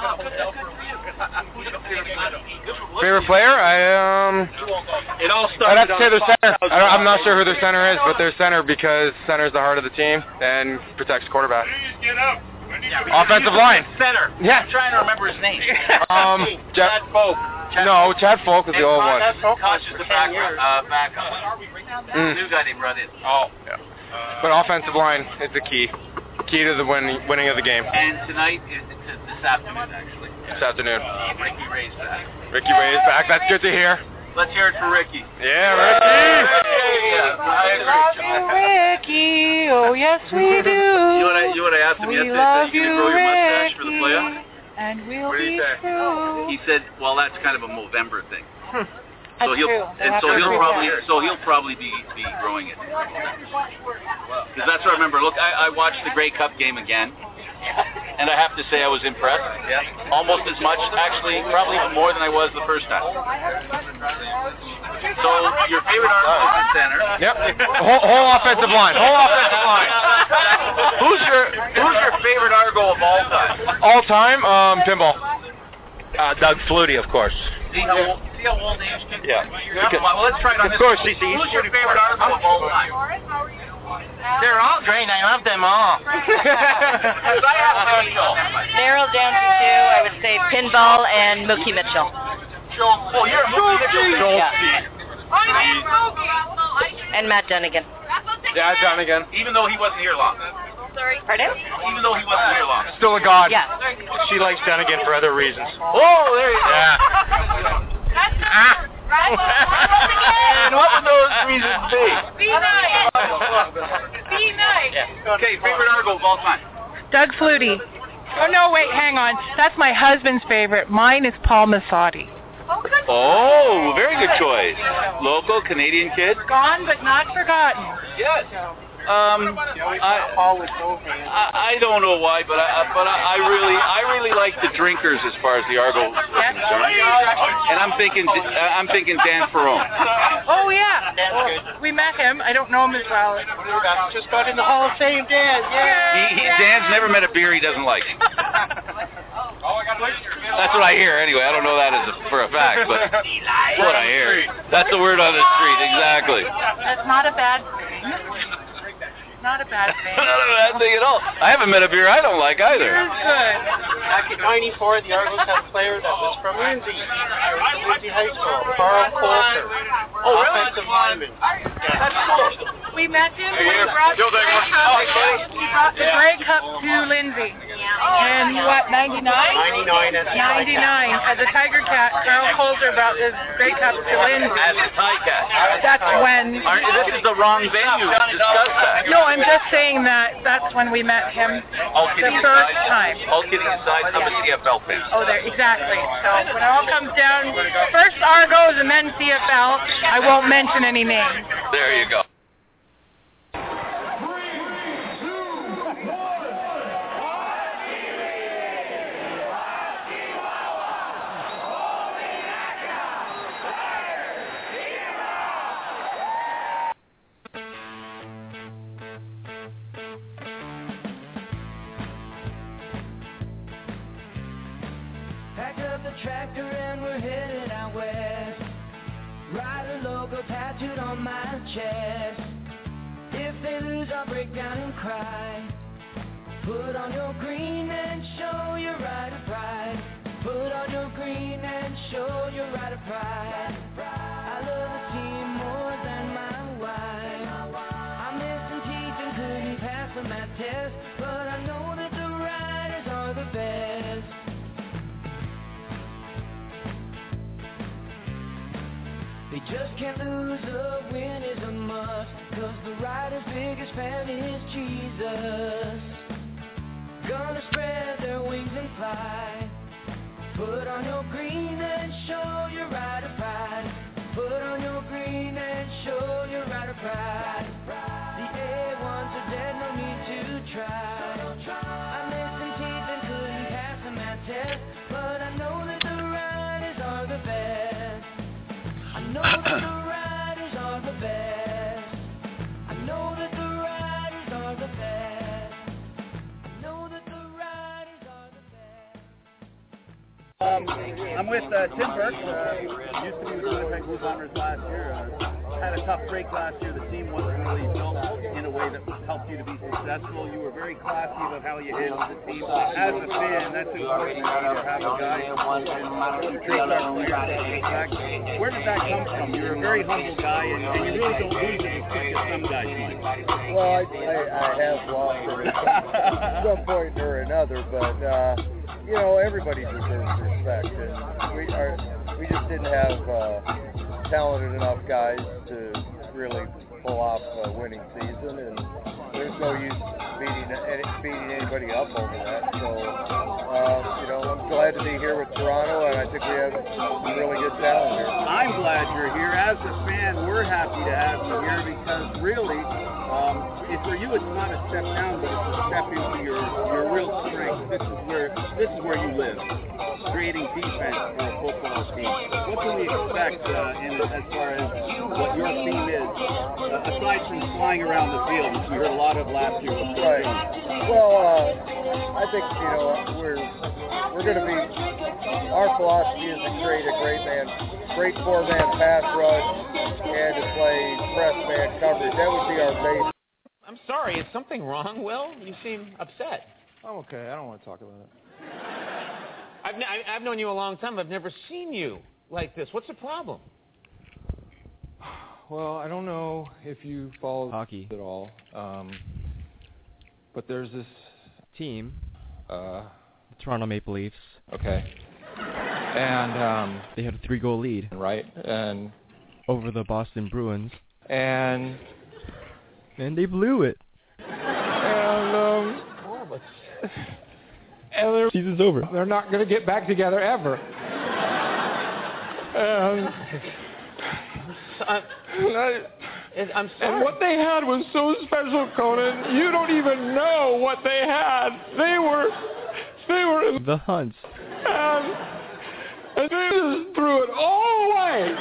Favorite player? I um. It all I'd started have to say their center. I don't, I'm not sure who on- their center is, but their center because center is the heart of the team and protects quarterback. Offensive line. Center. Yeah. I'm trying to remember his name. Um, Chad Folk. No, Chad Folk is the old one. Koch is the back, uh, backup. Mm. New guy they brought in. Oh, yeah. But offensive line is the key. Key to the winning, winning of the game. And tonight is it's this afternoon, actually. This afternoon. Ricky Ray's back. Ricky Ray is back. That's good to hear. Let's hear it for Ricky. Yeah, Ricky. Yeah, I agree, John. Ricky, oh yes we do. You know what I, you know what I asked him We yesterday? love I said, you gonna grow your mustache for the Ricky, playoff? and we'll What did he be say? true. He said, well, that's kind of a Movember thing. That's so he'll true. They and have so to he'll approve probably that. so he'll probably be, be growing it. Because that's what I remember. Look, I, I watched the Grey Cup game again, and I have to say I was impressed. Yeah. Almost as much, actually, probably even more than I was the first time. So your favorite Argo is the center. Yep. Whole, whole offensive line. Whole offensive line. Who's your Who's your favorite Argo of all time? All time, um, pinball. Uh, Doug Flutie, of course. See how old, see how old age can Yeah. Because, well, let's try it on of this. course, C C. Who's your favorite Argo of all time? They're all great. I love them all. Narrow down to two, I would say Pinball and Mookie Mitchell. Oh, you're a Mookie Mitchell. Yeah. And Matt Dunnigan. Yeah, Dunnigan. Even though he wasn't here long. Sorry. Pardon? Even though he wasn't here long. Still a god. Yeah. She likes Dunnigan for other reasons. Oh, there you go. Yeah. And what would those reasons be? Be nice. Be nice. Yeah. Okay, favorite Argo of all time. Doug Flutie. Oh, no, wait, hang on. That's my husband's favorite. Mine is Paul Massotti. Oh, very good choice. Local Canadian kid. Gone but not forgotten. Yes. Um, I, I I don't know why, but I but I, I really I really like the drinkers as far as the Argo is concerned. And I'm thinking I'm thinking Dan Ferrone. Oh, yeah. Well, we met him. I don't know him as well. Just got in the Hall of Fame, Dan. Yeah. He, he Dan's never met a beer he doesn't like. That's what I hear anyway. I don't know that as a, for a fact, but that's what I hear. That's the word on the street, exactly. That's not a bad thing. Not a bad thing. Not a bad thing at all. I haven't met a beer I don't like either. Beer is good. Back in ninety-four, the Argos had a player that was from Lindsay, Lindsay High School, Carl Coulter. Oh, really? Offensive lineman. That's cool. We met him when he brought the Grey Cup. He brought the Grey Cup to Lindsay. And what, ninety-nine? ninety-nine as a ninety-nine. As a Tiger Cat, Carl Coulter brought the Grey Cup to Lindsay. As a tie cat. That's when... Aren't, this is the wrong venue to discuss that. No, I'm just saying that that's when we met him All the kidding first aside, time. All kidding aside, I'm a C F L fan. Oh, there, exactly. So when it all comes down, first Argos and then C F L, I won't mention any names. There you go. Tractor and we're headed out west. Rider logo tattooed on my chest. If they lose, I'll break down and cry. Put on your green and show your rider pride. Put on your green and show your rider pride. I love the team more than my wife. I'm missing teeth and couldn't pass the math test, but I know that the riders are the best. They just can't lose, a win is a must, cause the rider's biggest fan is Jesus. Gonna spread their wings and fly. Put on your green and show your rider pride. Put on your green and show your rider pride. The A ones are dead, no need to try. I'm missing teeth and couldn't pass the math test, but I know that the riders are the best. I know that the riders are the best. I know that the riders are the best. I know that the riders are the best. Um, I'm with uh, Tim Burke. Uh, used to be with the Winnipeg Blue Bombers last year. Uh, had a tough break last year. The team wasn't really built in a way that helped you to be successful. You were very classy about how you handled the team. As a fan, that's important to have a guy who treats our players with respect. Where did that come from? You're a very humble guy, and, and you really don't lose it as some guys might. Well, I, I, I have lost it at some point or another, but uh, you know, everybody deserves respect, and we are we just didn't have uh, talented enough guys to really pull off a winning season, and there's no use beating any, beating anybody up over that. So, uh, you know, I'm glad to be here with Toronto, and I think we have some really good talent here. I'm glad you're here. As a fan, we're happy to have you here because really, um, if for you it's not a step down, but it's a step into your, your real strength. This is where this is where you live, creating defense for a football team. What can we expect uh, in as far as what your theme is, uh, aside from flying around the field, which we heard a lot of last year? With right. Well, uh, I think you know we're we're going to be. Our philosophy is to create a great man, great four-man pass rush, and to play press man coverage. That would be our base. I'm sorry, is something wrong, Will? You seem upset. I'm okay. I don't want to talk about it. I've, n- I've known you a long time. I've never seen you like this. What's the problem? Well, I don't know if you follow hockey at all, um, but there's this team, uh, the Toronto Maple Leafs. Okay. And um, they had a three-goal lead. Right. And over the Boston Bruins. And and they blew it. And um, and their season's over. They're not going to get back together ever. And, I'm, I, I'm sorry. And what they had was so special, Conan. You don't even know what they had. They were, they were the Hunts. And, and they just threw it all away.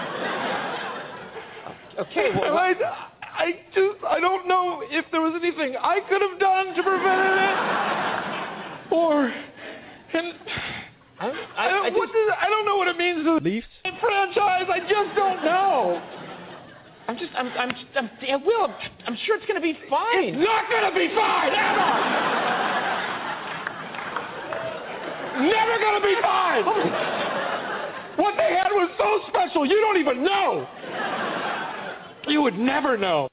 Okay, well, and I, I just, I don't know if there was anything I could have done to prevent it, or, and I, I, I, don't, I, what just, does, I don't know what it means to Leafs the franchise. I just don't know. I'm just, I'm, I'm, I'm, I will. I'm, I'm sure it's going to be fine. It's not going to be fine ever. Never gonna be fine! What they had was so special, you don't even know! You would never know.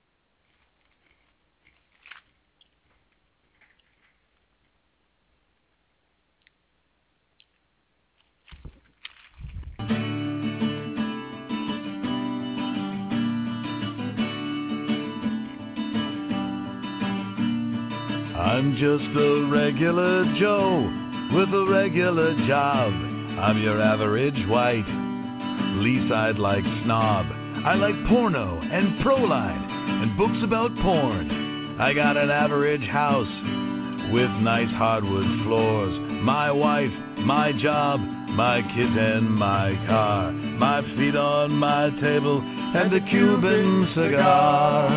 I'm just a regular Joe with a regular job. I'm your average white. Least I'd like snob. I like porno and Proline and books about porn. I got an average house with nice hardwood floors. My wife, my job, my kids and my car. My feet on my table and a Cuban cigar.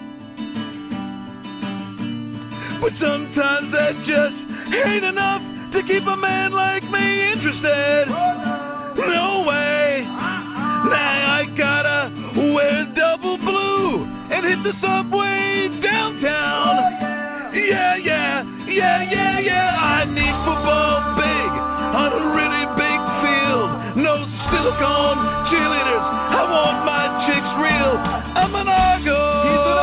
But sometimes that just ain't enough to keep a man like me interested. No way. Now I gotta wear double blue and hit the subway downtown. Yeah, yeah, yeah, yeah, yeah. I need football big on a really big field. No silicone cheerleaders. I want my chicks real. I'm an Argo. He's an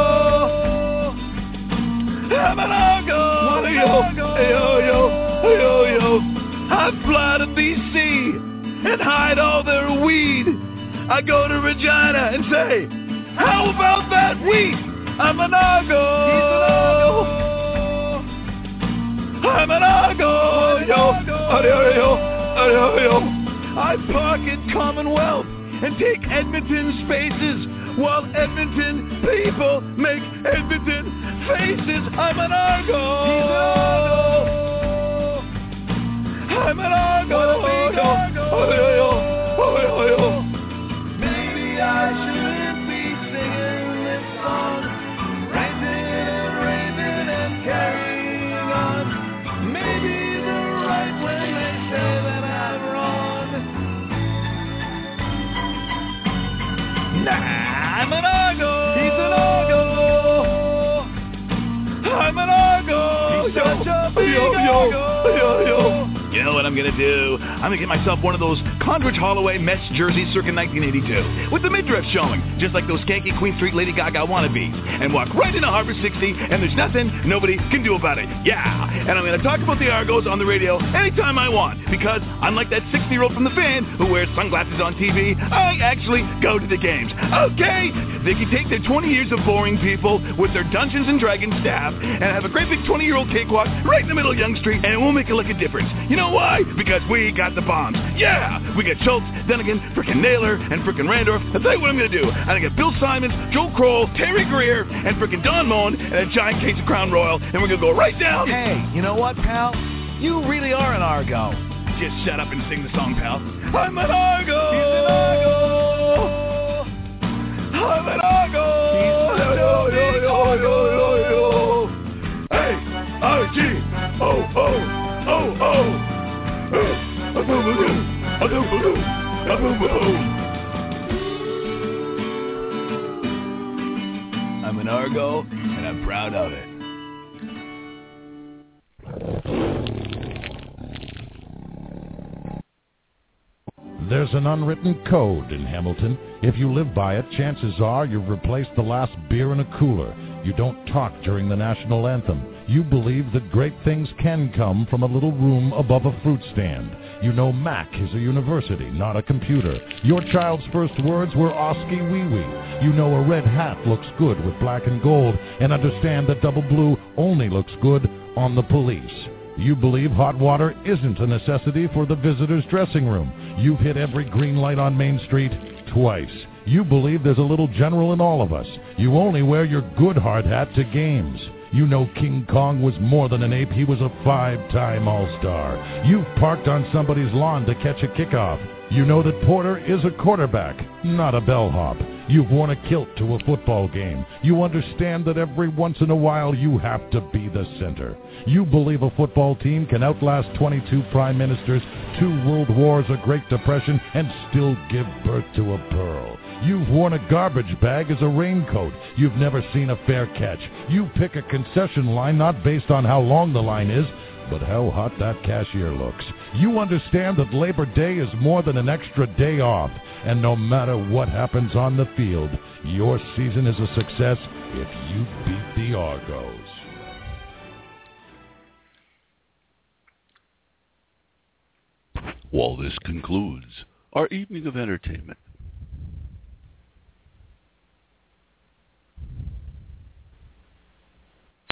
Argo. I'm an Argo. Yo, yo, yo. Yo, yo, I fly to B C and hide all their weed. I go to Regina and say, how about that weed? I'm an Argo. I'm an Argo. Yo, yo, yo, yo, yo. I park at Commonwealth and take Edmonton spaces while Edmonton people make Edmonton faces. I'm an Argo. I'm an Argo. Oh, yo, oh, yo, oh, yo, yo. Maybe I shouldn't be singing this song, ranting, raving, and carrying on. Maybe they're right when they say that I'm wrong. Nah, I'm an Argo. He's an Argo. I'm an Argo. He's such a big yo, yo, Argo. Yo, yo. You know what I'm going to do? I'm going to get myself one of those Condridge Holloway Mets jerseys circa nineteen eighty-two with the midriff showing, just like those skanky Queen Street Lady Gaga wannabes, and walk right into Harbor sixty, and there's nothing nobody can do about it. Yeah! And I'm going to talk about the Argos on the radio anytime I want, because unlike that sixty-year-old from The Fan who wears sunglasses on T V, I actually go to the games. Okay? They can take their twenty years of boring people with their Dungeons and Dragons staff and have a great big twenty-year-old cakewalk right in the middle of Yonge Street, and it won't make a lick of difference. You know know why? Because we got the bombs. Yeah! We got Schultz, Denigan, frickin' Naylor, and frickin' Randorf. I'll tell you what I'm going to do. I'm going to get Bill Simons, Joe Kroll, Terry Greer, and frickin' Don Moen, and a giant case of Crown Royal, and we're going to go right down. Hey, you know what, pal? You really are an Argo. Just shut up and sing the song, pal. I'm an Argo! He's an Argo! I'm an Argo! He's such a big Argo! Hey! I G! Oh, oh! Oh, oh! Hey! A-boom-a-boom! A-boom-a-boom! A-boom-a-boom! I'm an Argo, and I'm proud of it. There's an unwritten code in Hamilton. If you live by it, chances are you've replaced the last beer in a cooler. You don't talk during the national anthem. You believe that great things can come from a little room above a fruit stand. You know Mac is a university, not a computer. Your child's first words were Oski Wee Wee. You know a red hat looks good with black and gold, and understand that double blue only looks good on the police. You believe hot water isn't a necessity for the visitor's dressing room. You've hit every green light on Main Street twice. You believe there's a little general in all of us. You only wear your good hard hat to games. You know King Kong was more than an ape. He was a five-time All-Star. You've parked on somebody's lawn to catch a kickoff. You know that Porter is a quarterback, not a bellhop. You've worn a kilt to a football game. You understand that every once in a while you have to be the center. You believe a football team can outlast twenty-two prime ministers, two world wars, a Great Depression, and still give birth to a pearl. You've worn a garbage bag as a raincoat. You've never seen a fair catch. You pick a concession line not based on how long the line is, but how hot that cashier looks. You understand that Labor Day is more than an extra day off, and no matter what happens on the field, your season is a success if you beat the Argos. Well, this concludes our evening of entertainment.